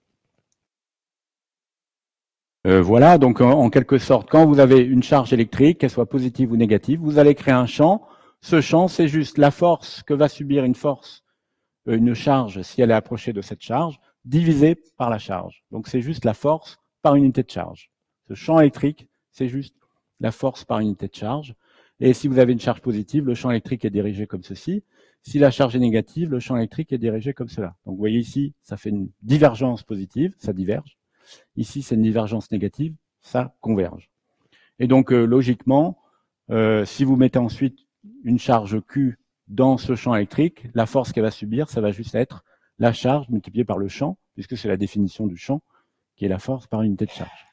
Euh, voilà, donc en, en quelque sorte, quand vous avez une charge électrique, qu'elle soit positive ou négative, vous allez créer un champ. Ce champ, c'est juste la force que va subir une force, euh, une charge, si elle est approchée de cette charge, divisée par la charge. Donc c'est juste la force par unité de charge. Ce champ électrique, c'est juste la force par unité de charge. Et si vous avez une charge positive, le champ électrique est dirigé comme ceci. Si la charge est négative, le champ électrique est dirigé comme cela. Donc vous voyez ici, ça fait une divergence positive, ça diverge. Ici, c'est une divergence négative, ça converge. Et donc, euh, logiquement, euh, si vous mettez ensuite une charge Q dans ce champ électrique, la force qu'elle va subir, ça va juste être la charge multipliée par le champ, puisque c'est la définition du champ, qui est la force par unité de charge.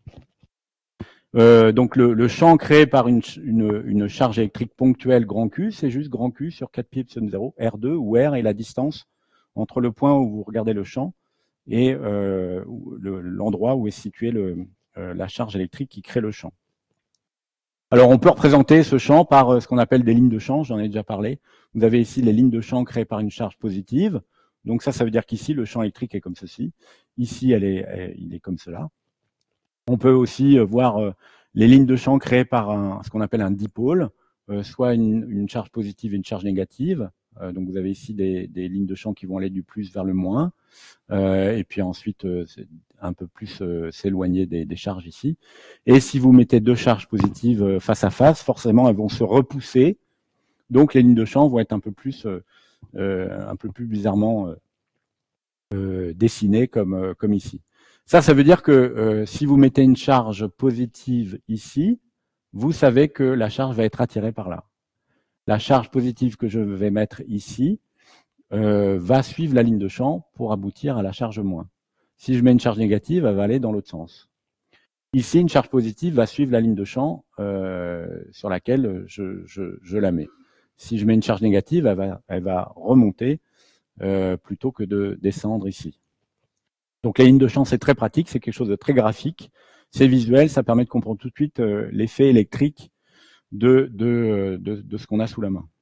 Euh, donc le, le champ créé par une, une, une charge électrique ponctuelle grand Q, c'est juste grand Q sur quatre pi epsilon zéro, R deux, où R est la distance entre le point où vous regardez le champ et euh, l'endroit où est située le, euh, la charge électrique qui crée le champ. Alors on peut représenter ce champ par euh, ce qu'on appelle des lignes de champ, j'en ai déjà parlé. Vous avez ici les lignes de champ créées par une charge positive. Donc ça, ça veut dire qu'ici, le champ électrique est comme ceci. Ici, elle est, elle, il est comme cela. On peut aussi voir euh, les lignes de champ créées par un, ce qu'on appelle un dipôle, euh, soit une, une charge positive et une charge négative. Euh, donc vous avez ici des, des lignes de champ qui vont aller du plus vers le moins. Euh, et puis ensuite, euh, c'est un peu plus euh, s'éloigner des, des charges ici. Et si vous mettez deux charges positives euh, face à face, forcément, elles vont se repousser. Donc les lignes de champ vont être un peu plus, euh, euh, un peu plus bizarrement euh, euh, dessinées comme, euh, comme ici. Ça, ça veut dire que euh, si vous mettez une charge positive ici, vous savez que la charge va être attirée par là. La charge positive que je vais mettre ici euh, va suivre la ligne de champ pour aboutir à la charge moins. Si je mets une charge négative, elle va aller dans l'autre sens. Ici, une charge positive va suivre la ligne de champ euh, sur laquelle je, je, je la mets. Si je mets une charge négative, elle va, elle va remonter euh, plutôt que de descendre ici. Donc la ligne de champ, c'est très pratique, c'est quelque chose de très graphique, c'est visuel, ça permet de comprendre tout de suite euh, l'effet électrique de, de, de, de ce qu'on a sous la main.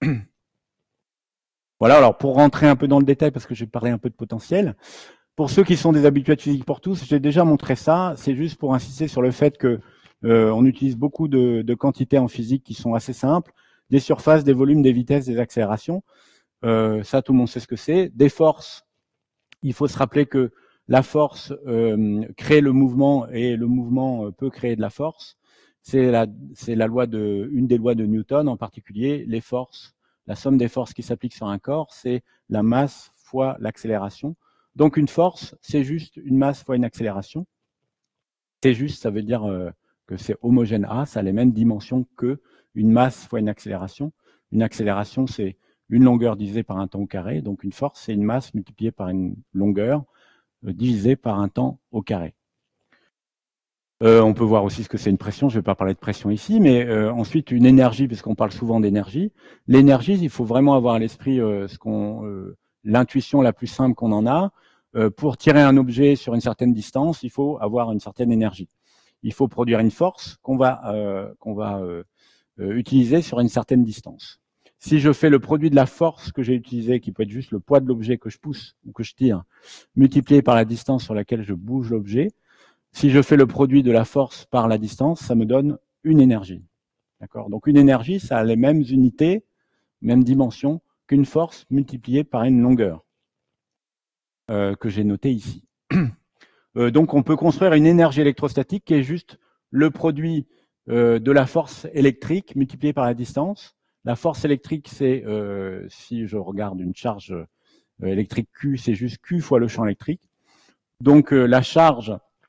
Voilà, alors pour rentrer un peu dans le détail, parce que j'ai parlé un peu de potentiel, pour ceux qui sont des habitués de physique pour tous, j'ai déjà montré ça, c'est juste pour insister sur le fait que euh, on utilise beaucoup de, de quantités en physique qui sont assez simples, des surfaces, des volumes, des vitesses, des accélérations, euh, ça tout le monde sait ce que c'est, des forces, il faut se rappeler que la force euh, crée le mouvement et le mouvement peut créer de la force. C'est la, c'est la loi de, une des lois de Newton en particulier. Les forces, la somme des forces qui s'appliquent sur un corps, c'est la masse fois l'accélération. Donc une force, c'est juste une masse fois une accélération. C'est juste, ça veut dire euh, que c'est homogène A, ça a les mêmes dimensions que une masse fois une accélération. Une accélération, c'est une longueur divisée par un temps au carré. Donc une force, c'est une masse multipliée par une longueur divisé par un temps au carré. Euh, on peut voir aussi ce que c'est une pression, je ne vais pas parler de pression ici, mais euh, ensuite une énergie, puisqu'on parle souvent d'énergie. L'énergie, il faut vraiment avoir à l'esprit euh, ce qu'on, euh, l'intuition la plus simple qu'on en a. Euh, pour tirer un objet sur une certaine distance, il faut avoir une certaine énergie. Il faut produire une force qu'on va, euh, qu'on va euh, euh, utiliser sur une certaine distance. Si je fais le produit de la force que j'ai utilisée, qui peut être juste le poids de l'objet que je pousse ou que je tire, multiplié par la distance sur laquelle je bouge l'objet, si je fais le produit de la force par la distance, ça me donne une énergie. D'accord ? Donc une énergie, ça a les mêmes unités, mêmes dimensions qu'une force multipliée par une longueur euh, que j'ai notée ici. Euh, donc on peut construire une énergie électrostatique qui est juste le produit euh, de la force électrique multipliée par la distance. La force électrique, c'est, euh, si je regarde une charge euh, électrique Q, c'est juste Q fois le champ électrique. Donc euh, la charge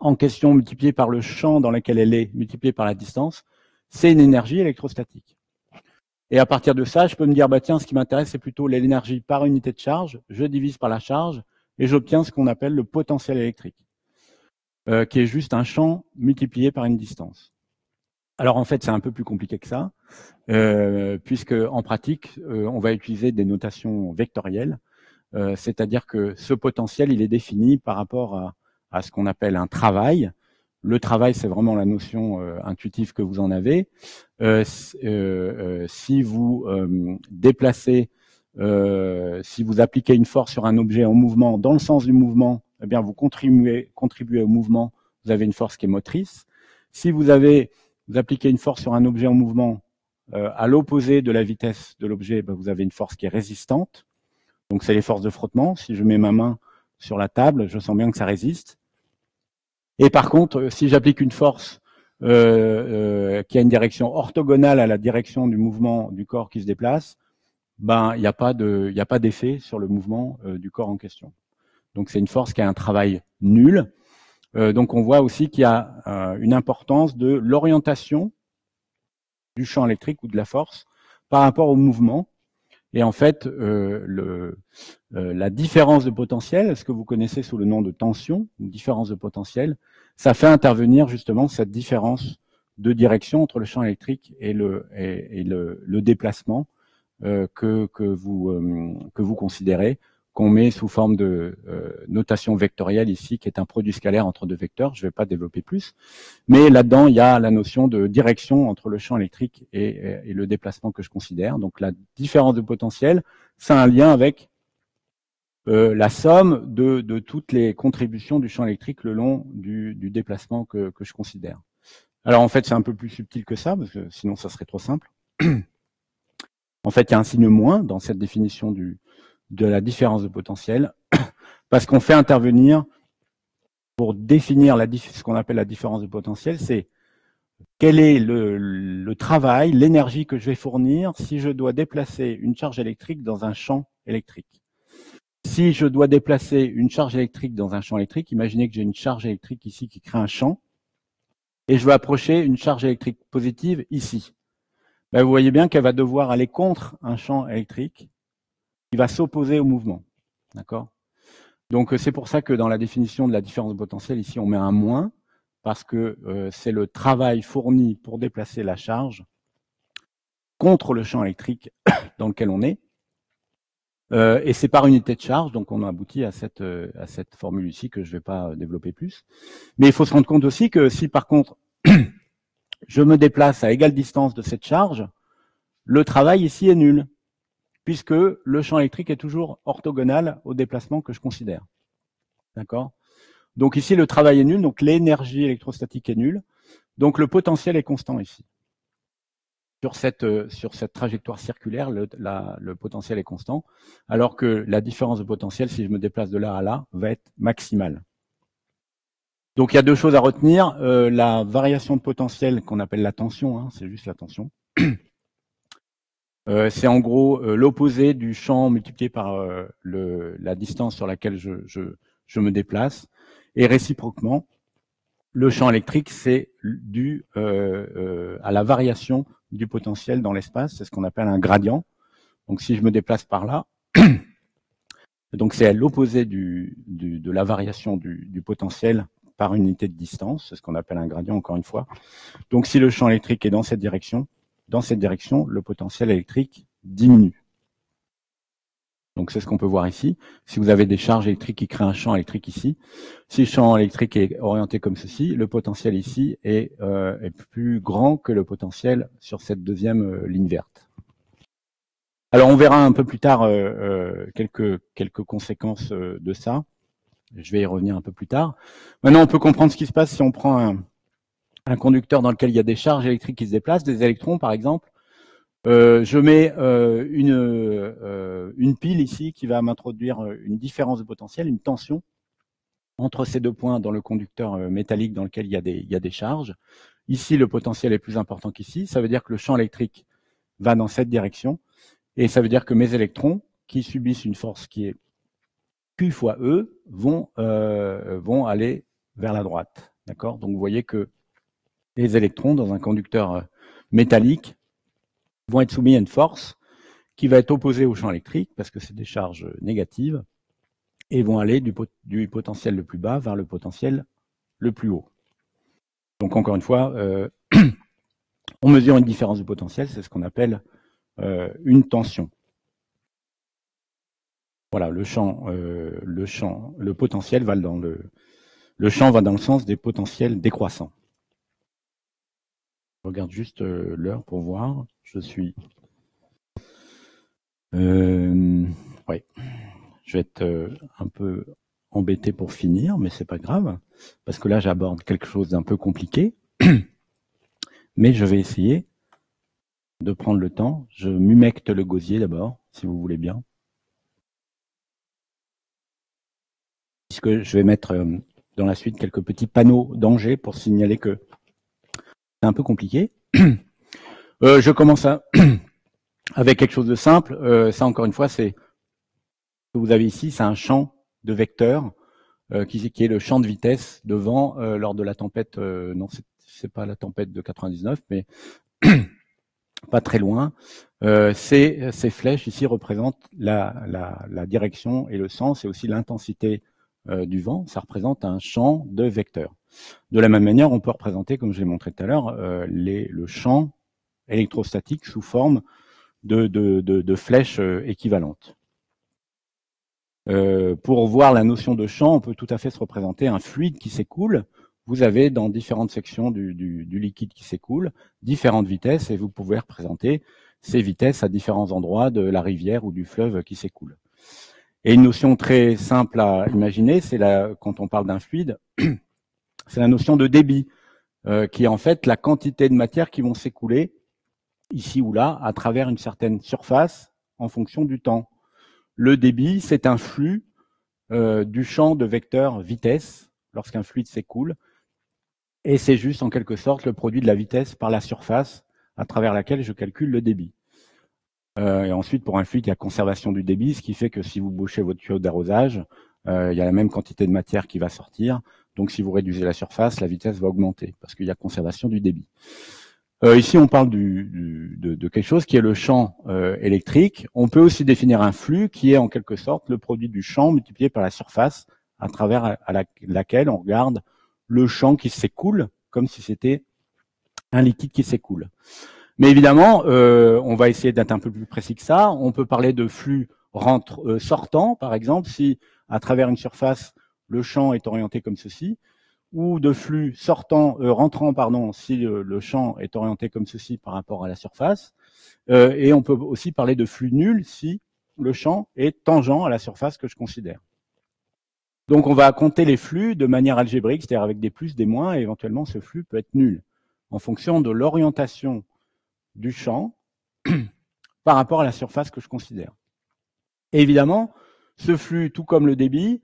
en question multipliée par le champ dans lequel elle est, multipliée par la distance, c'est une énergie électrostatique. Et à partir de ça, je peux me dire, bah tiens, ce qui m'intéresse, c'est plutôt l'énergie par unité de charge, je divise par la charge, et j'obtiens ce qu'on appelle le potentiel électrique, euh, qui est juste un champ multiplié par une distance. Alors en fait, c'est un peu plus compliqué que ça, euh, puisque en pratique, euh, on va utiliser des notations vectorielles, euh, c'est-à-dire que ce potentiel, il est défini par rapport à, à ce qu'on appelle un travail. Le travail, c'est vraiment la notion euh, intuitive que vous en avez. Euh, euh, euh, si vous euh, déplacez, euh, si vous appliquez une force sur un objet en mouvement dans le sens du mouvement, eh bien vous contribuez, contribuez au mouvement, vous avez une force qui est motrice. Si vous avez vous appliquez une force sur un objet en mouvement euh, à l'opposé de la vitesse de l'objet, ben, vous avez une force qui est résistante. Donc c'est les forces de frottement. Si je mets ma main sur la table, je sens bien que ça résiste. Et par contre, si j'applique une force euh, euh, qui a une direction orthogonale à la direction du mouvement du corps qui se déplace, ben il n'y a pas de, il n'y a pas d'effet sur le mouvement euh, du corps en question. Donc c'est une force qui a un travail nul. Euh, donc on voit aussi qu'il y a euh, une importance de l'orientation du champ électrique ou de la force par rapport au mouvement. Et en fait, euh, le, euh, la différence de potentiel, ce que vous connaissez sous le nom de tension, ou différence de potentiel, ça fait intervenir justement cette différence de direction entre le champ électrique et le, et, et le, le déplacement euh, que, que, vous, euh, que vous considérez, qu'on met sous forme de euh, notation vectorielle ici, qui est un produit scalaire entre deux vecteurs. Je ne vais pas développer plus. Mais là-dedans, il y a la notion de direction entre le champ électrique et, et, et le déplacement que je considère. Donc la différence de potentiel, c'est un lien avec euh, la somme de, de toutes les contributions du champ électrique le long du, du déplacement que, que je considère. Alors en fait, c'est un peu plus subtil que ça, parce que sinon ça serait trop simple. En fait, il y a un signe moins dans cette définition du, de la différence de potentiel, parce qu'on fait intervenir, pour définir la, ce qu'on appelle la différence de potentiel, c'est quel est le, le travail, l'énergie que je vais fournir si je dois déplacer une charge électrique dans un champ électrique. Si je dois déplacer une charge électrique dans un champ électrique, imaginez que j'ai une charge électrique ici qui crée un champ, et je veux approcher une charge électrique positive ici. Ben, vous voyez bien qu'elle va devoir aller contre un champ électrique qui va s'opposer au mouvement. D'accord ? Donc c'est pour ça que dans la définition de la différence de potentiel, ici on met un moins, parce que euh, c'est le travail fourni pour déplacer la charge contre le champ électrique dans lequel on est. Euh, et c'est par unité de charge, donc on a abouti à cette, euh, à cette formule ici que je ne vais pas développer plus. Mais il faut se rendre compte aussi que si par contre je me déplace à égale distance de cette charge, le travail ici est nul, puisque le champ électrique est toujours orthogonal au déplacement que je considère. D'accord ? Donc ici, le travail est nul, donc l'énergie électrostatique est nulle, donc le potentiel est constant ici. Sur cette, euh, sur cette trajectoire circulaire, le, la, le potentiel est constant, alors que la différence de potentiel, si je me déplace de là à là, va être maximale. Donc il y a deux choses à retenir. Euh, la variation de potentiel qu'on appelle la tension, hein, c'est juste la tension. Euh, c'est en gros euh, l'opposé du champ multiplié par euh, le, la distance sur laquelle je, je, je me déplace. Et réciproquement, le champ électrique, c'est dû euh, euh, à la variation du potentiel dans l'espace. C'est ce qu'on appelle un gradient. Donc si je me déplace par là, donc c'est à l'opposé du, du, de la variation du, du potentiel par unité de distance. C'est ce qu'on appelle un gradient, encore une fois. Donc si le champ électrique est dans cette direction, dans cette direction, le potentiel électrique diminue. Donc c'est ce qu'on peut voir ici. Si vous avez des charges électriques qui créent un champ électrique ici, si le champ électrique est orienté comme ceci, le potentiel ici est, euh, est plus grand que le potentiel sur cette deuxième euh, ligne verte. Alors on verra un peu plus tard euh, euh, quelques, quelques conséquences euh, de ça. Je vais y revenir un peu plus tard. Maintenant on peut comprendre ce qui se passe si on prend un, un conducteur dans lequel il y a des charges électriques qui se déplacent, des électrons par exemple. Euh, je mets euh, une, euh, une pile ici qui va m'introduire une différence de potentiel, une tension entre ces deux points dans le conducteur métallique dans lequel il y a des, il y a des charges. Ici, le potentiel est plus important qu'ici. Ça veut dire que le champ électrique va dans cette direction. Et ça veut dire que mes électrons, qui subissent une force qui est Q fois E, vont, euh, vont aller vers la droite. D'accord? Donc vous voyez que les électrons dans un conducteur métallique vont être soumis à une force qui va être opposée au champ électrique, parce que c'est des charges négatives, et vont aller du, pot du potentiel le plus bas vers le potentiel le plus haut. Donc encore une fois, euh, on mesure une différence de potentiel, c'est ce qu'on appelle euh, une tension. Voilà, le champ, euh, le champ, le potentiel va dans le, le champ va dans le sens des potentiels décroissants. Je regarde juste euh, l'heure pour voir. Je suis, euh, ouais, je vais être euh, un peu embêté pour finir, mais c'est pas grave, parce que là j'aborde quelque chose d'un peu compliqué, mais je vais essayer de prendre le temps. Je m'humecte le gosier d'abord, si vous voulez bien. Puisque je vais mettre euh, dans la suite quelques petits panneaux danger pour signaler que c'est un peu compliqué. Euh, je commence à, avec quelque chose de simple. Euh, ça, encore une fois, c'est ce que vous avez ici, c'est un champ de vecteurs euh, qui, qui est le champ de vitesse de vent euh, lors de la tempête. Euh, non, c'est pas la tempête de quatre-vingt-dix-neuf, mais pas très loin. Euh, ces, ces flèches ici représentent la, la, la direction et le sens et aussi l'intensité euh, du vent. Ça représente un champ de vecteurs. De la même manière, on peut représenter, comme je l'ai montré tout à l'heure, euh, le champ électrostatique sous forme de, de, de, de flèches euh, équivalentes. Euh, pour voir la notion de champ, on peut tout à fait se représenter un fluide qui s'écoule. Vous avez dans différentes sections du, du, du liquide qui s'écoule différentes vitesses et vous pouvez représenter ces vitesses à différents endroits de la rivière ou du fleuve qui s'écoule. Et une notion très simple à imaginer, c'est quand on parle d'un fluide, c'est la notion de débit, euh, qui est en fait la quantité de matière qui vont s'écouler ici ou là à travers une certaine surface en fonction du temps. Le débit, c'est un flux euh, du champ de vecteur vitesse lorsqu'un fluide s'écoule, et c'est juste en quelque sorte le produit de la vitesse par la surface à travers laquelle je calcule le débit. Euh, et ensuite, pour un fluide, il y a conservation du débit, ce qui fait que si vous bouchez votre tuyau d'arrosage, euh, il y a la même quantité de matière qui va sortir. Donc si vous réduisez la surface, la vitesse va augmenter, parce qu'il y a conservation du débit. Euh, ici, on parle du, du, de, de quelque chose qui est le champ euh, électrique. On peut aussi définir un flux qui est en quelque sorte le produit du champ multiplié par la surface à travers à la, laquelle on regarde le champ qui s'écoule, comme si c'était un liquide qui s'écoule. Mais évidemment, euh, on va essayer d'être un peu plus précis que ça. On peut parler de flux rentre, euh, sortant, par exemple, si à travers une surface, le champ est orienté comme ceci, ou de flux sortant, euh, rentrant, pardon, si le, le champ est orienté comme ceci par rapport à la surface. Euh, et on peut aussi parler de flux nul si le champ est tangent à la surface que je considère. Donc on va compter les flux de manière algébrique, c'est-à-dire avec des plus, des moins, et éventuellement ce flux peut être nul, en fonction de l'orientation du champ par rapport à la surface que je considère. Et évidemment, ce flux, tout comme le débit,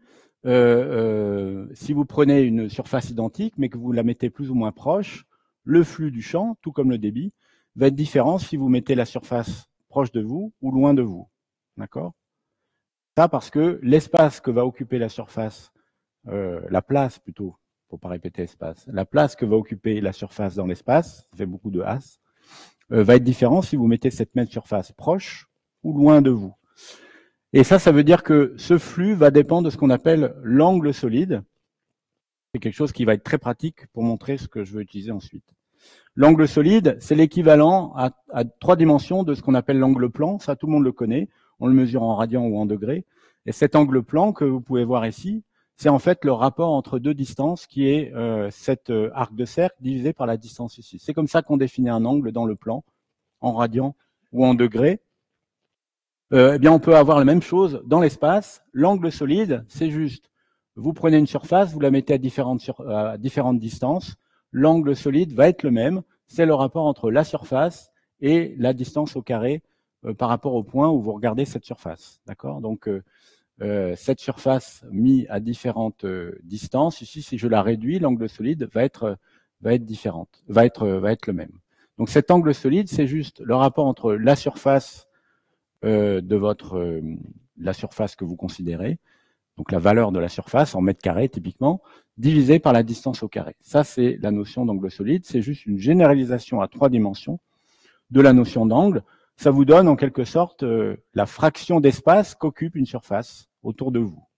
euh, euh, si vous prenez une surface identique, mais que vous la mettez plus ou moins proche, le flux du champ, tout comme le débit, va être différent si vous mettez la surface proche de vous ou loin de vous. D'accord? Ça parce que l'espace que va occuper la surface, euh, la place plutôt, faut pas répéter espace, la place que va occuper la surface dans l'espace, ça fait beaucoup de as, euh, va être différent si vous mettez cette même surface proche ou loin de vous. Et ça, ça veut dire que ce flux va dépendre de ce qu'on appelle l'angle solide. C'est quelque chose qui va être très pratique pour montrer ce que je veux utiliser ensuite. L'angle solide, c'est l'équivalent à, à trois dimensions de ce qu'on appelle l'angle plan. Ça, tout le monde le connaît. On le mesure en radians ou en degrés. Et cet angle plan que vous pouvez voir ici, c'est en fait le rapport entre deux distances qui est euh, cet euh, arc de cercle divisé par la distance ici. C'est comme ça qu'on définit un angle dans le plan, en radians ou en degrés. Euh, eh bien, on peut avoir la même chose dans l'espace. L'angle solide, c'est juste, vous prenez une surface, vous la mettez à différentes, sur, à différentes distances. L'angle solide va être le même. C'est le rapport entre la surface et la distance au carré euh, par rapport au point où vous regardez cette surface. D'accord? Donc, euh, euh, cette surface mise à différentes euh, distances, ici, si je la réduis, l'angle solide va être, va être différente, va être, va être le même. Donc, cet angle solide, c'est juste le rapport entre la surface Euh, de votre euh, la surface que vous considérez donc la valeur de la surface en mètres carrés typiquement, divisé par la distance au carré. Ça, c'est la notion d'angle solide. C'est juste une généralisation à trois dimensions de la notion d'angle. Ça vous donne en quelque sorte euh, la fraction d'espace qu'occupe une surface autour de vous.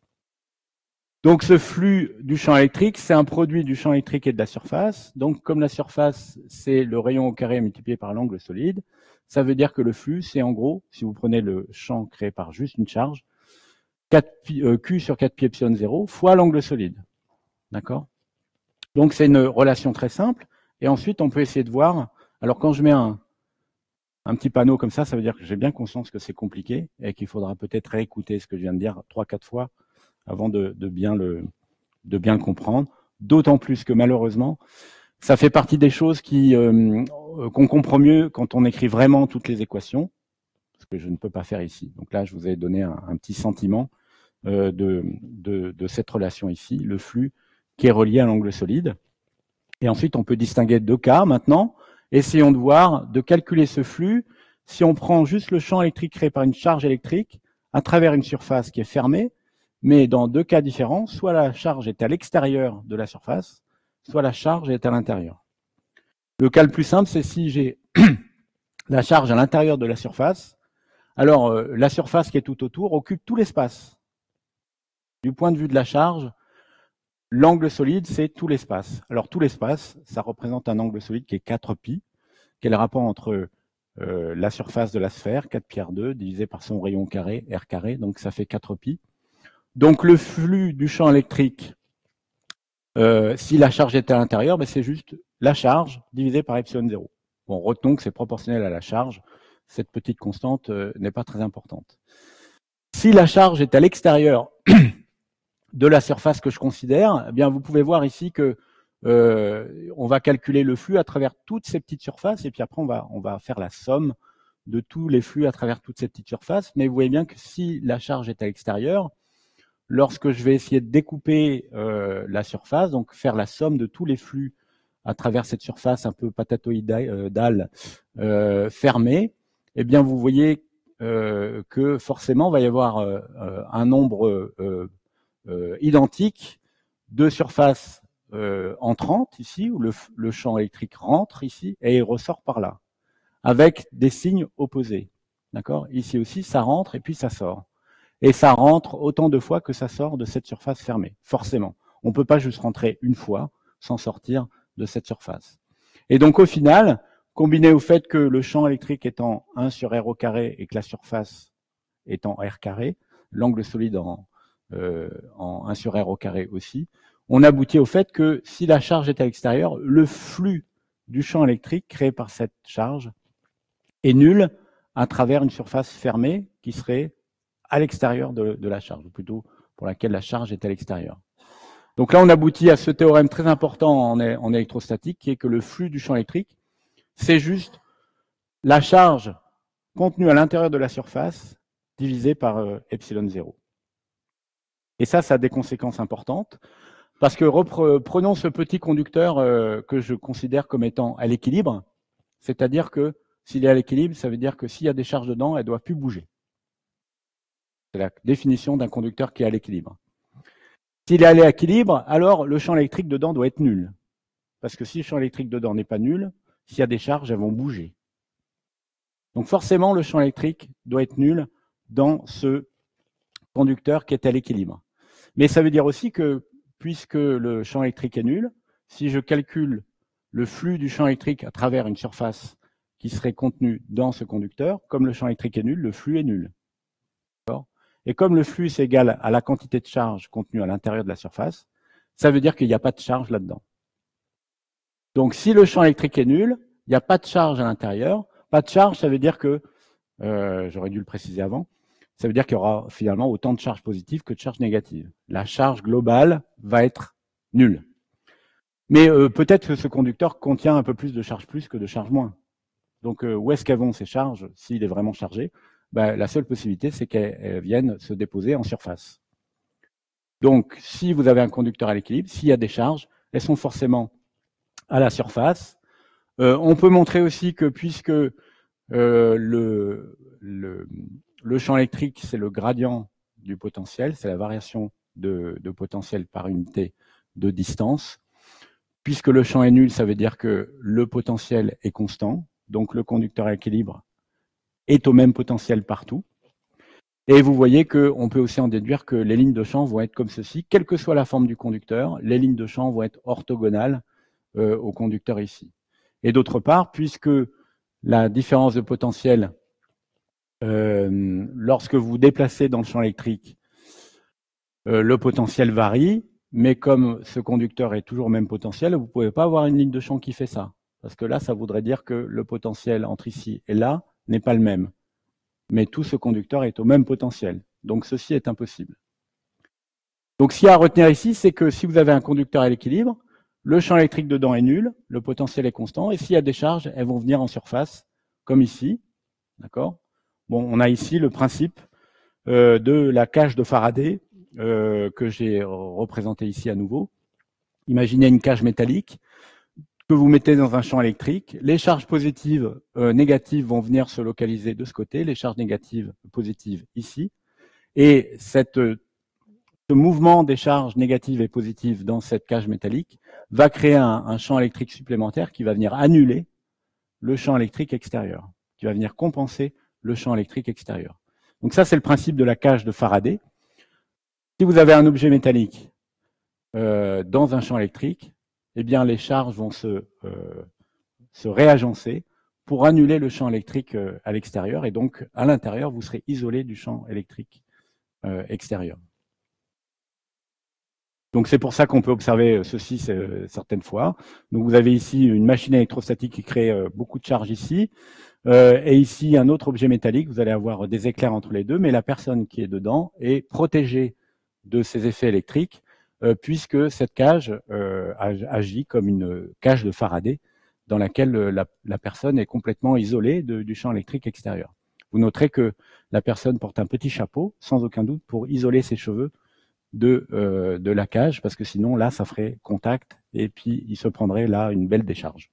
Donc ce flux du champ électrique, c'est un produit du champ électrique et de la surface. Donc comme la surface, c'est le rayon au carré multiplié par l'angle solide, ça veut dire que le flux, c'est en gros, si vous prenez le champ créé par juste une charge, quatre pi, euh, Q sur quatre pi epsilon zéro fois l'angle solide. D'accord? Donc c'est une relation très simple. Et ensuite, on peut essayer de voir. Alors quand je mets un, un petit panneau comme ça, ça veut dire que j'ai bien conscience que c'est compliqué et qu'il faudra peut-être réécouter ce que je viens de dire trois, quatre fois avant de, de, bien le, de bien le comprendre. D'autant plus que malheureusement, ça fait partie des choses qui euh, qu'on comprend mieux quand on écrit vraiment toutes les équations, ce que je ne peux pas faire ici. Donc là, je vous ai donné un, un petit sentiment euh, de, de, de cette relation ici, le flux qui est relié à l'angle solide. Et ensuite, on peut distinguer deux cas maintenant. Essayons de voir, de calculer ce flux si on prend juste le champ électrique créé par une charge électrique à travers une surface qui est fermée, mais dans deux cas différents, soit la charge est à l'extérieur de la surface, soit la charge est à l'intérieur. Le cas le plus simple, c'est si j'ai la charge à l'intérieur de la surface, alors euh, la surface qui est tout autour occupe tout l'espace. Du point de vue de la charge, l'angle solide, c'est tout l'espace. Alors tout l'espace, ça représente un angle solide qui est quatre pi, qui est le rapport entre euh, la surface de la sphère, quatre pi R deux, divisé par son rayon carré, R carré, donc ça fait quatre pi. Donc le flux du champ électrique, euh, si la charge est à l'intérieur, ben c'est juste la charge divisée par epsilon zéro. Bon, retenons que c'est proportionnel à la charge. Cette petite constante euh, n'est pas très importante. Si la charge est à l'extérieur de la surface que je considère, eh bien vous pouvez voir ici que euh, on va calculer le flux à travers toutes ces petites surfaces et puis après on va on va faire la somme de tous les flux à travers toutes ces petites surfaces. Mais vous voyez bien que si la charge est à l'extérieur, lorsque je vais essayer de découper euh, la surface, donc faire la somme de tous les flux à travers cette surface un peu patatoïdale euh, fermée, eh bien vous voyez euh, que forcément il va y avoir euh, un nombre euh, euh, identique de surfaces euh, entrantes ici, où le, le champ électrique rentre ici et il ressort par là, avec des signes opposés. D'accord ? Ici aussi, ça rentre et puis ça sort. Et ça rentre autant de fois que ça sort de cette surface fermée, forcément. On ne peut pas juste rentrer une fois sans sortir de cette surface. Et donc au final, combiné au fait que le champ électrique étant un sur R au carré et que la surface étant R carré, l'angle solide en, euh, en un sur R au carré aussi, on aboutit au fait que si la charge est à l'extérieur, le flux du champ électrique créé par cette charge est nul à travers une surface fermée qui serait à l'extérieur de, de la charge, ou plutôt pour laquelle la charge est à l'extérieur. Donc là, on aboutit à ce théorème très important en, en électrostatique, qui est que le flux du champ électrique, c'est juste la charge contenue à l'intérieur de la surface divisée par euh, epsilon zéro. Et ça, ça a des conséquences importantes, parce que reprenons ce petit conducteur euh, que je considère comme étant à l'équilibre, c'est-à-dire que s'il est à l'équilibre, ça veut dire que s'il y a des charges dedans, elles ne doivent plus bouger. C'est la définition d'un conducteur qui est à l'équilibre. S'il est à l'équilibre, alors le champ électrique dedans doit être nul. Parce que si le champ électrique dedans n'est pas nul, s'il y a des charges, elles vont bouger. Donc forcément, le champ électrique doit être nul dans ce conducteur qui est à l'équilibre. Mais ça veut dire aussi que, puisque le champ électrique est nul, si je calcule le flux du champ électrique à travers une surface qui serait contenue dans ce conducteur, comme le champ électrique est nul, le flux est nul. Et comme le flux c'est égal à la quantité de charge contenue à l'intérieur de la surface, ça veut dire qu'il n'y a pas de charge là-dedans. Donc si le champ électrique est nul, il n'y a pas de charge à l'intérieur. Pas de charge, ça veut dire que, euh, j'aurais dû le préciser avant, ça veut dire qu'il y aura finalement autant de charges positives que de charges négatives. La charge globale va être nulle. Mais euh, peut-être que ce conducteur contient un peu plus de charge plus que de charge moins. Donc euh, où est-ce qu'elles vont ces charges s'il est vraiment chargé ? Ben, la seule possibilité, c'est qu'elles viennent se déposer en surface. Donc, si vous avez un conducteur à l'équilibre, s'il y a des charges, elles sont forcément à la surface. Euh, on peut montrer aussi que puisque euh, le, le, le champ électrique, c'est le gradient du potentiel, c'est la variation de, de potentiel par unité de distance. Puisque le champ est nul, ça veut dire que le potentiel est constant, donc le conducteur à équilibre est au même potentiel partout. Et vous voyez qu'on peut aussi en déduire que les lignes de champ vont être comme ceci, quelle que soit la forme du conducteur, les lignes de champ vont être orthogonales euh, au conducteur ici. Et d'autre part, puisque la différence de potentiel, euh, lorsque vous déplacez dans le champ électrique, euh, le potentiel varie, mais comme ce conducteur est toujours au même potentiel, vous ne pouvez pas avoir une ligne de champ qui fait ça. Parce que là, ça voudrait dire que le potentiel entre ici et là n'est pas le même. Mais tout ce conducteur est au même potentiel. Donc ceci est impossible. Donc ce qu'il y a à retenir ici, c'est que si vous avez un conducteur à l'équilibre, le champ électrique dedans est nul, le potentiel est constant, et s'il y a des charges, elles vont venir en surface, comme ici. D'accord ? Bon, on a ici le principe euh, de la cage de Faraday, euh, que j'ai représenté ici à nouveau. Imaginez une cage métallique que vous mettez dans un champ électrique. Les charges positives, euh, négatives vont venir se localiser de ce côté, les charges négatives, positives ici. Et cette, ce mouvement des charges négatives et positives dans cette cage métallique va créer un, un champ électrique supplémentaire qui va venir annuler le champ électrique extérieur, qui va venir compenser le champ électrique extérieur. Donc ça, c'est le principe de la cage de Faraday. Si vous avez un objet métallique euh, dans un champ électrique, eh bien les charges vont se, euh, se réagencer pour annuler le champ électrique euh, à l'extérieur, et donc à l'intérieur, vous serez isolé du champ électrique euh, extérieur. Donc c'est pour ça qu'on peut observer ceci certaines fois. Donc vous avez ici une machine électrostatique qui crée euh, beaucoup de charges ici, euh, et ici un autre objet métallique, vous allez avoir des éclairs entre les deux, mais la personne qui est dedans est protégée de ces effets électriques, euh, puisque cette cage euh, agit comme une cage de Faraday, dans laquelle la, la personne est complètement isolée de, du champ électrique extérieur. Vous noterez que la personne porte un petit chapeau, sans aucun doute, pour isoler ses cheveux de, euh, de la cage, parce que sinon, là, ça ferait contact, et puis il se prendrait là une belle décharge.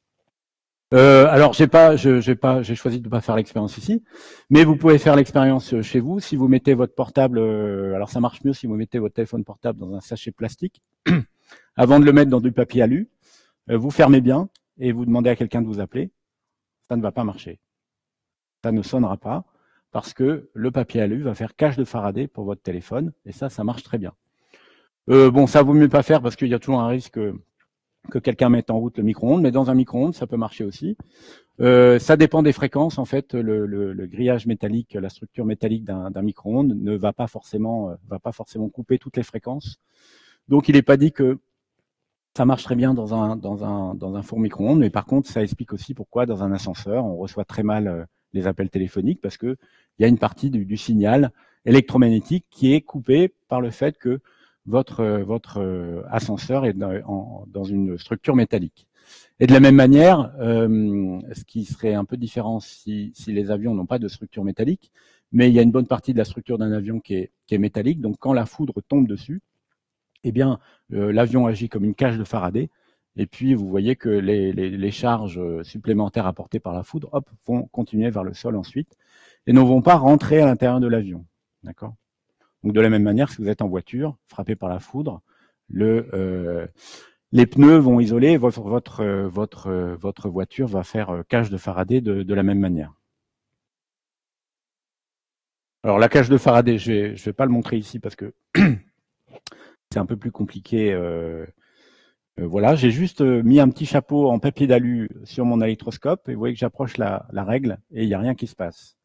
Euh, alors, j'ai pas, je, j'ai pas, j'ai choisi de ne pas faire l'expérience ici, mais vous pouvez faire l'expérience chez vous si vous mettez votre portable. Euh, alors, ça marche mieux si vous mettez votre téléphone portable dans un sachet plastique avant de le mettre dans du papier alu. Euh, vous fermez bien et vous demandez à quelqu'un de vous appeler. Ça ne va pas marcher. Ça ne sonnera pas parce que le papier alu va faire cage de Faraday pour votre téléphone, et ça, ça marche très bien. Euh, bon, ça vaut mieux pas faire parce qu'il y a toujours un risque que, que quelqu'un mette en route le micro-ondes, mais dans un micro-ondes, ça peut marcher aussi. Euh, ça dépend des fréquences. En fait, le, le, le grillage métallique, la structure métallique d'un, d'un micro-ondes ne va pas forcément, euh, va pas forcément couper toutes les fréquences. Donc, il n'est pas dit que ça marche très bien dans un, dans un, dans un four micro-ondes, mais par contre, ça explique aussi pourquoi dans un ascenseur, on reçoit très mal euh, les appels téléphoniques, parce que il y a une partie du, du signal électromagnétique qui est coupée par le fait que votre, euh, votre euh, ascenseur est dans, en, dans une structure métallique. Et de la même manière, euh, ce qui serait un peu différent si, si les avions n'ont pas de structure métallique, mais il y a une bonne partie de la structure d'un avion qui est, qui est métallique, donc quand la foudre tombe dessus, eh bien, euh, l'avion agit comme une cage de Faraday, et puis vous voyez que les, les, les charges supplémentaires apportées par la foudre, hop, vont continuer vers le sol ensuite, et ne vont pas rentrer à l'intérieur de l'avion. D'accord ? Donc de la même manière, si vous êtes en voiture, frappé par la foudre, le, euh, les pneus vont isoler, votre, votre, votre, votre voiture va faire cage de Faraday de, de la même manière. Alors la cage de Faraday, je ne vais, je vais pas le montrer ici parce que c'est un peu plus compliqué. Euh, euh, voilà, j'ai juste mis un petit chapeau en papier d'alu sur mon électroscope, et vous voyez que j'approche la, la règle et il n'y a rien qui se passe.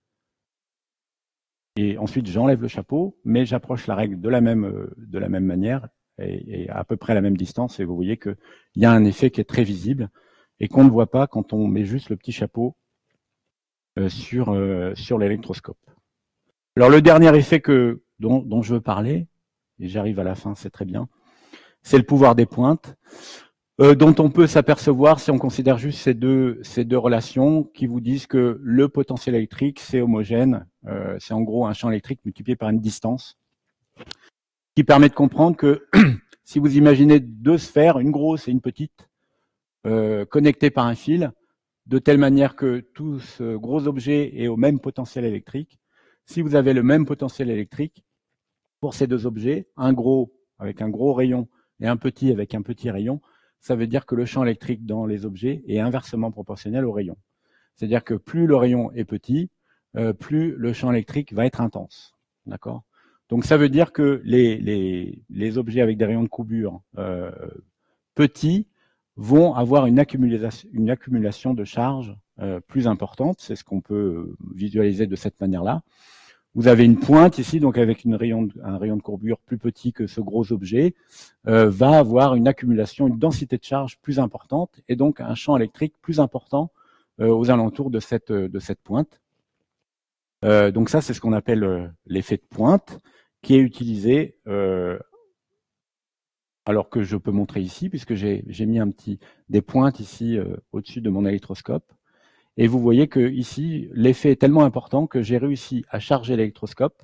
Et ensuite, j'enlève le chapeau, mais j'approche la règle de la même, de la même manière et, et à peu près à la même distance, et vous voyez qu'il y a un effet qui est très visible et qu'on ne voit pas quand on met juste le petit chapeau euh, sur, euh, sur l'électroscope. Alors le dernier effet que, dont, dont je veux parler, et j'arrive à la fin, c'est très bien, c'est le pouvoir des pointes, euh, dont on peut s'apercevoir si on considère juste ces deux, ces deux relations qui vous disent que le potentiel électrique, c'est homogène, euh, c'est en gros un champ électrique multiplié par une distance, qui permet de comprendre que si vous imaginez deux sphères, une grosse et une petite, euh, connectées par un fil, de telle manière que tout ce gros objet est au même potentiel électrique, si vous avez le même potentiel électrique, pour ces deux objets, un gros avec un gros rayon et un petit avec un petit rayon, ça veut dire que le champ électrique dans les objets est inversement proportionnel au rayon. C'est-à-dire que plus le rayon est petit, euh, plus le champ électrique va être intense. D'accord ? Donc ça veut dire que les, les, les objets avec des rayons de courbure euh, petits vont avoir une accumulation, une accumulation de charge euh, plus importante. C'est ce qu'on peut visualiser de cette manière-là. Vous avez une pointe ici, donc avec une rayon de, un rayon de courbure plus petit que ce gros objet, euh, va avoir une accumulation, une densité de charge plus importante, et donc un champ électrique plus important euh, aux alentours de cette, de cette pointe. Euh, donc ça, c'est ce qu'on appelle euh, l'effet de pointe, qui est utilisé, euh, alors que je peux montrer ici, puisque j'ai mis un petit, des pointes ici euh, au-dessus de mon électroscope. Et vous voyez que ici, l'effet est tellement important que j'ai réussi à charger l'électroscope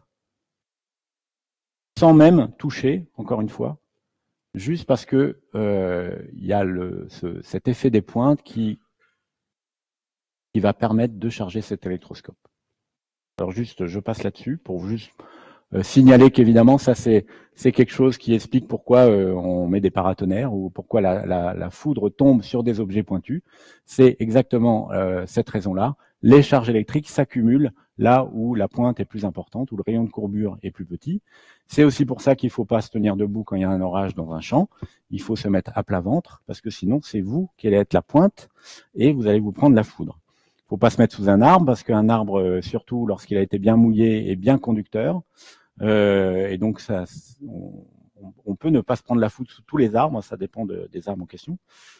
sans même toucher, encore une fois, juste parce que euh, il y a le, ce, cet effet des pointes qui, qui va permettre de charger cet électroscope. Alors juste, je passe là-dessus pour juste euh, signaler qu'évidemment, ça c'est c'est quelque chose qui explique pourquoi euh, on met des paratonnerres ou pourquoi la, la, la foudre tombe sur des objets pointus. C'est exactement euh, cette raison-là. Les charges électriques s'accumulent là où la pointe est plus importante, où le rayon de courbure est plus petit. C'est aussi pour ça qu'il ne faut pas se tenir debout quand il y a un orage dans un champ. Il faut se mettre à plat ventre, parce que sinon, c'est vous qui allez être la pointe et vous allez vous prendre la foudre. Il ne faut pas se mettre sous un arbre, parce qu'un arbre, surtout lorsqu'il a été bien mouillé, est bien conducteur. Euh, et donc, ça, on, on peut ne pas se prendre la foudre sous tous les arbres, ça dépend de, des arbres en question.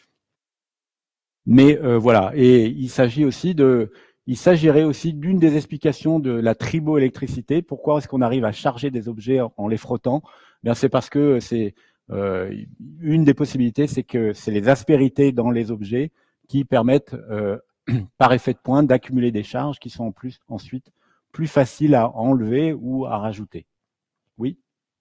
Mais euh, voilà, et il s'agit aussi de... Il s'agirait aussi d'une des explications de la triboélectricité. Pourquoi est-ce qu'on arrive à charger des objets en les frottant? Bien, c'est parce que c'est euh, une des possibilités, c'est que c'est les aspérités dans les objets qui permettent, euh, par effet de pointe, d'accumuler des charges qui sont en plus ensuite plus faciles à enlever ou à rajouter. Oui.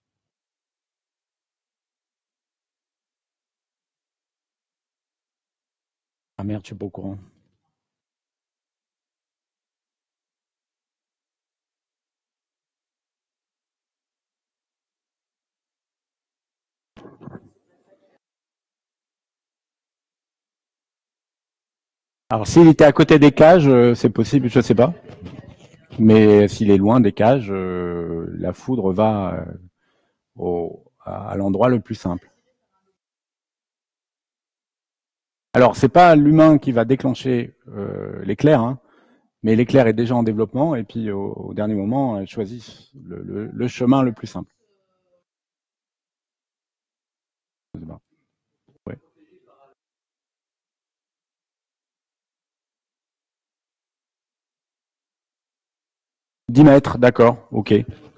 Ah merde, je suis pas au courant. Alors, s'il était à côté des cages, c'est possible, je ne sais pas. Mais s'il est loin des cages, euh, la foudre va euh, au, à l'endroit le plus simple. Alors, c'est pas l'humain qui va déclencher euh, l'éclair, hein, mais l'éclair est déjà en développement, et puis au, au dernier moment, elle choisit le, le, le chemin le plus simple. Ouais. dix mètres, d'accord, ok.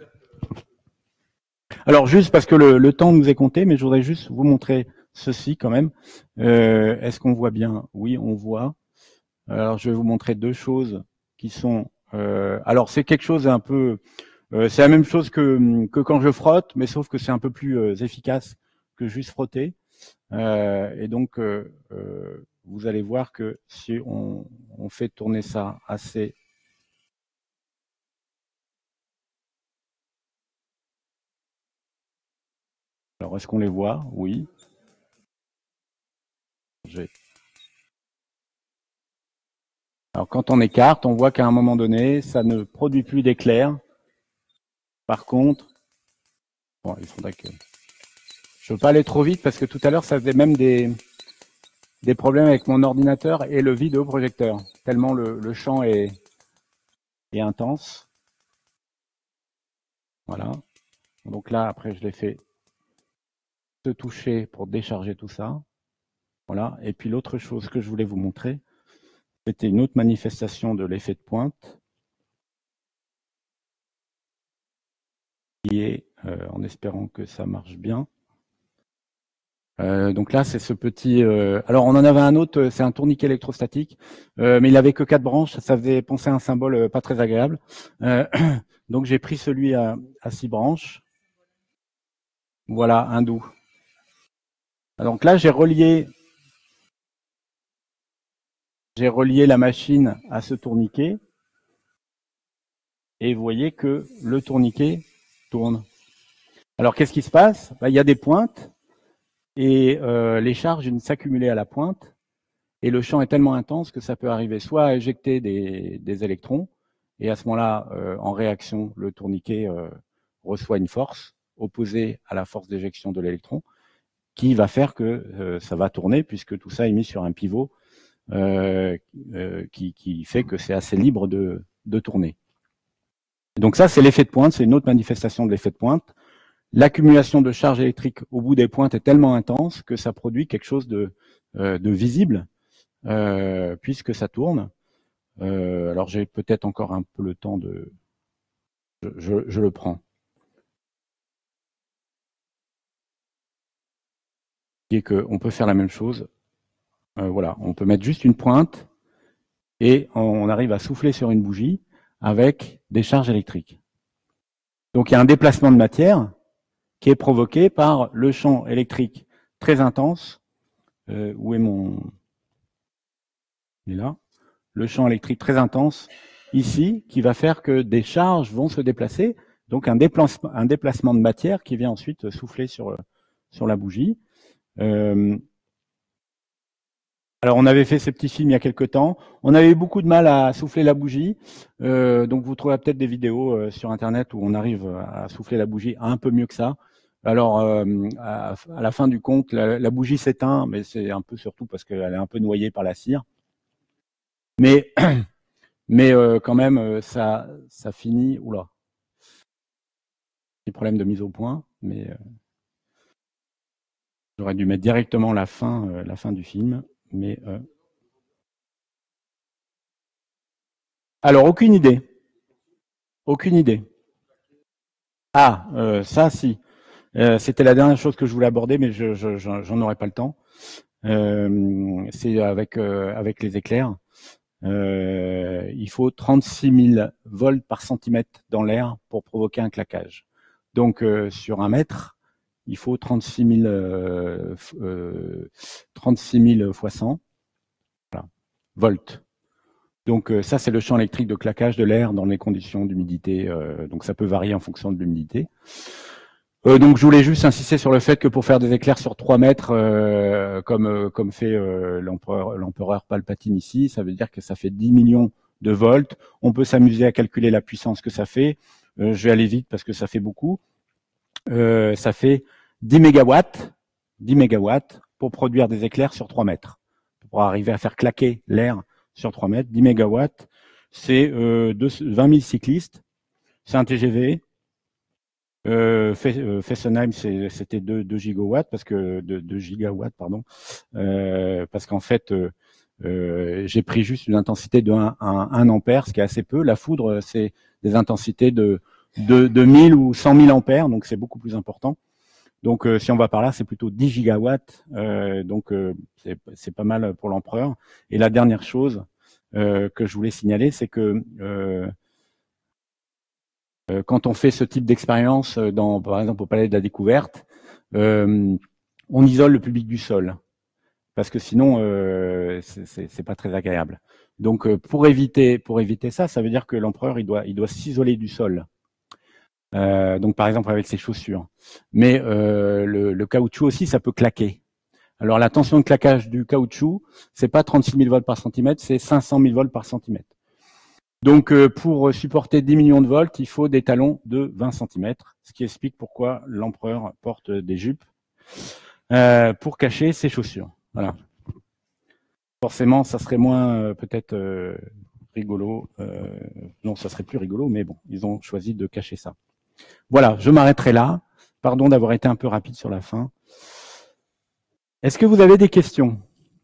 Alors, juste parce que le, le temps nous est compté, mais je voudrais juste vous montrer ceci quand même. Euh, Est-ce qu'on voit bien? Oui, on voit. Alors, je vais vous montrer deux choses qui sont... Euh, alors, c'est quelque chose un peu... Euh, c'est la même chose que, que quand je frotte, mais sauf que c'est un peu plus euh, efficace que juste frotter. Euh, et donc, euh, euh, vous allez voir que si on, on fait tourner ça assez... Alors, est-ce qu'on les voit? Oui. Alors, quand on écarte, on voit qu'à un moment donné, ça ne produit plus d'éclair. Par contre, bon, il faudrait que... Je ne veux pas aller trop vite parce que tout à l'heure, ça faisait même des, des problèmes avec mon ordinateur et le vidéoprojecteur, tellement le, le champ est, est intense. Voilà. Donc là, après, je l'ai fait se toucher pour décharger tout ça. Voilà. Et puis l'autre chose que je voulais vous montrer, c'était une autre manifestation de l'effet de pointe, qui est, euh, en espérant que ça marche bien. Euh, donc là, c'est ce petit... Euh, alors, on en avait un autre, c'est un tourniquet électrostatique, euh, mais il avait que quatre branches, ça faisait penser à un symbole euh, pas très agréable. Euh, donc, j'ai pris celui à, à six branches. Voilà, un doux. Donc là, j'ai relié, j'ai relié la machine à ce tourniquet, et vous voyez que le tourniquet tourne. Alors, qu'est-ce qui se passe? Bah, il y a des pointes et euh, les charges viennent s'accumuler à la pointe et le champ est tellement intense que ça peut arriver soit à éjecter des, des électrons et à ce moment-là, euh, en réaction, le tourniquet euh, reçoit une force opposée à la force d'éjection de l'électron qui va faire que euh, ça va tourner puisque tout ça est mis sur un pivot euh, euh, qui, qui fait que c'est assez libre de, de tourner. Donc ça, c'est l'effet de pointe, c'est une autre manifestation de l'effet de pointe. L'accumulation de charges électriques au bout des pointes est tellement intense que ça produit quelque chose de, euh, de visible euh, puisque ça tourne. Euh, alors j'ai peut-être encore un peu le temps de... Je, je, je le prends. Et qu'on peut faire la même chose. Euh, voilà, on peut mettre juste une pointe et on arrive à souffler sur une bougie avec des charges électriques. Donc il y a un déplacement de matière qui est provoqué par le champ électrique très intense. Euh, où est mon... Il est là. Le champ électrique très intense ici, qui va faire que des charges vont se déplacer, donc un déplacement, un déplacement de matière qui vient ensuite souffler sur, sur la bougie. Euh, alors, on avait fait ces petits films il y a quelques temps. On avait eu beaucoup de mal à souffler la bougie. Euh, donc, vous trouverez peut-être des vidéos euh, sur Internet où on arrive à souffler la bougie un peu mieux que ça. Alors, euh, à, à la fin du compte, la, la bougie s'éteint, mais c'est un peu surtout parce qu'elle est un peu noyée par la cire. Mais, mais euh, quand même, ça, ça finit... Oula, petit problème de mise au point, mais euh, j'aurais dû mettre directement la fin, euh, la fin du film. Mais euh... alors, aucune idée. Aucune idée. Ah, euh, ça, si. Euh, C'était la dernière chose que je voulais aborder, mais je, je, j'en aurais pas le temps. Euh, c'est avec, euh, avec les éclairs. Euh, il faut trente-six mille volts par centimètre dans l'air pour provoquer un claquage. Donc, euh, sur un mètre, il faut trente-six mille, euh, euh, trente-six mille fois cent voilà, volts. Donc, euh, ça, c'est le champ électrique de claquage de l'air dans les conditions d'humidité. Euh, donc, ça peut varier en fonction de l'humidité. Euh, donc je voulais juste insister sur le fait que pour faire des éclairs sur trois mètres, euh, comme, euh, comme fait euh, l'empereur, l'empereur Palpatine ici, ça veut dire que ça fait dix millions de volts. On peut s'amuser à calculer la puissance que ça fait. Euh, je vais aller vite parce que ça fait beaucoup. Euh, ça fait dix mégawatts, dix mégawatts pour produire des éclairs sur trois mètres. Pour arriver à faire claquer l'air sur trois mètres, dix mégawatts, c'est euh, vingt mille cyclistes, c'est un T G V. Euh, Fessenheim, c'était deux, deux gigawatts parce que deux gigawatts, pardon, euh, parce qu'en fait, euh, euh, j'ai pris juste une intensité de un ampère, ce qui est assez peu. La foudre, c'est des intensités de, de, de mille ou cent mille ampères, donc c'est beaucoup plus important. Donc, euh, si on va par là, c'est plutôt dix gigawatts, euh, donc euh, c'est pas mal pour l'empereur. Et la dernière chose euh, que je voulais signaler, c'est que euh, quand on fait ce type d'expérience, dans, par exemple, au Palais de la Découverte, euh, on isole le public du sol, parce que sinon, euh, c'est pas très agréable. Donc, pour éviter, pour éviter ça, ça veut dire que l'empereur, il doit, il doit s'isoler du sol. Euh, donc, par exemple, avec ses chaussures. Mais euh, le, le caoutchouc aussi, ça peut claquer. Alors, la tension de claquage du caoutchouc, c'est pas trente-six mille volts par centimètre, c'est cinq cent mille volts par centimètre. Donc, euh, pour supporter dix millions de volts, il faut des talons de vingt centimètres, ce qui explique pourquoi l'empereur porte des jupes euh, pour cacher ses chaussures. Voilà. Forcément, ça serait moins euh, peut-être euh, rigolo. Euh, non, ça serait plus rigolo, mais bon, ils ont choisi de cacher ça. Voilà, je m'arrêterai là. Pardon d'avoir été un peu rapide sur la fin. Est-ce que vous avez des questions ?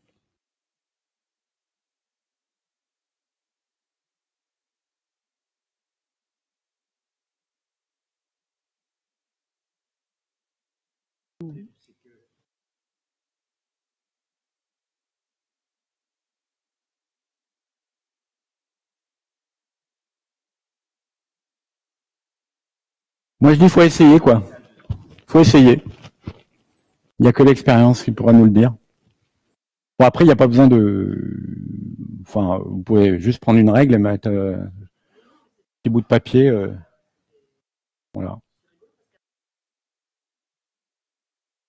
Moi, je dis, faut essayer, quoi. Faut essayer. Il n'y a que l'expérience qui pourra nous le dire. Bon, après, il n'y a pas besoin de... Enfin, vous pouvez juste prendre une règle et mettre euh, un petit bout de papier. Euh... Voilà.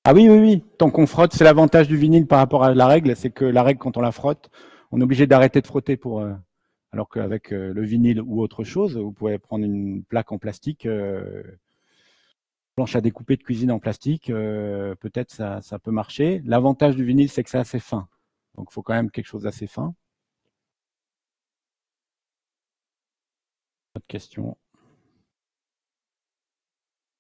Ah oui, oui, oui. Tant qu'on frotte, c'est l'avantage du vinyle par rapport à la règle, c'est que la règle, quand on la frotte, on est obligé d'arrêter de frotter pour. Euh, alors qu'avec euh, le vinyle ou autre chose, vous pouvez prendre une plaque en plastique, euh, planche à découper de cuisine en plastique, euh, peut-être ça, ça peut marcher. L'avantage du vinyle, c'est que c'est assez fin. Donc, il faut quand même quelque chose d'assez fin. Pas de question.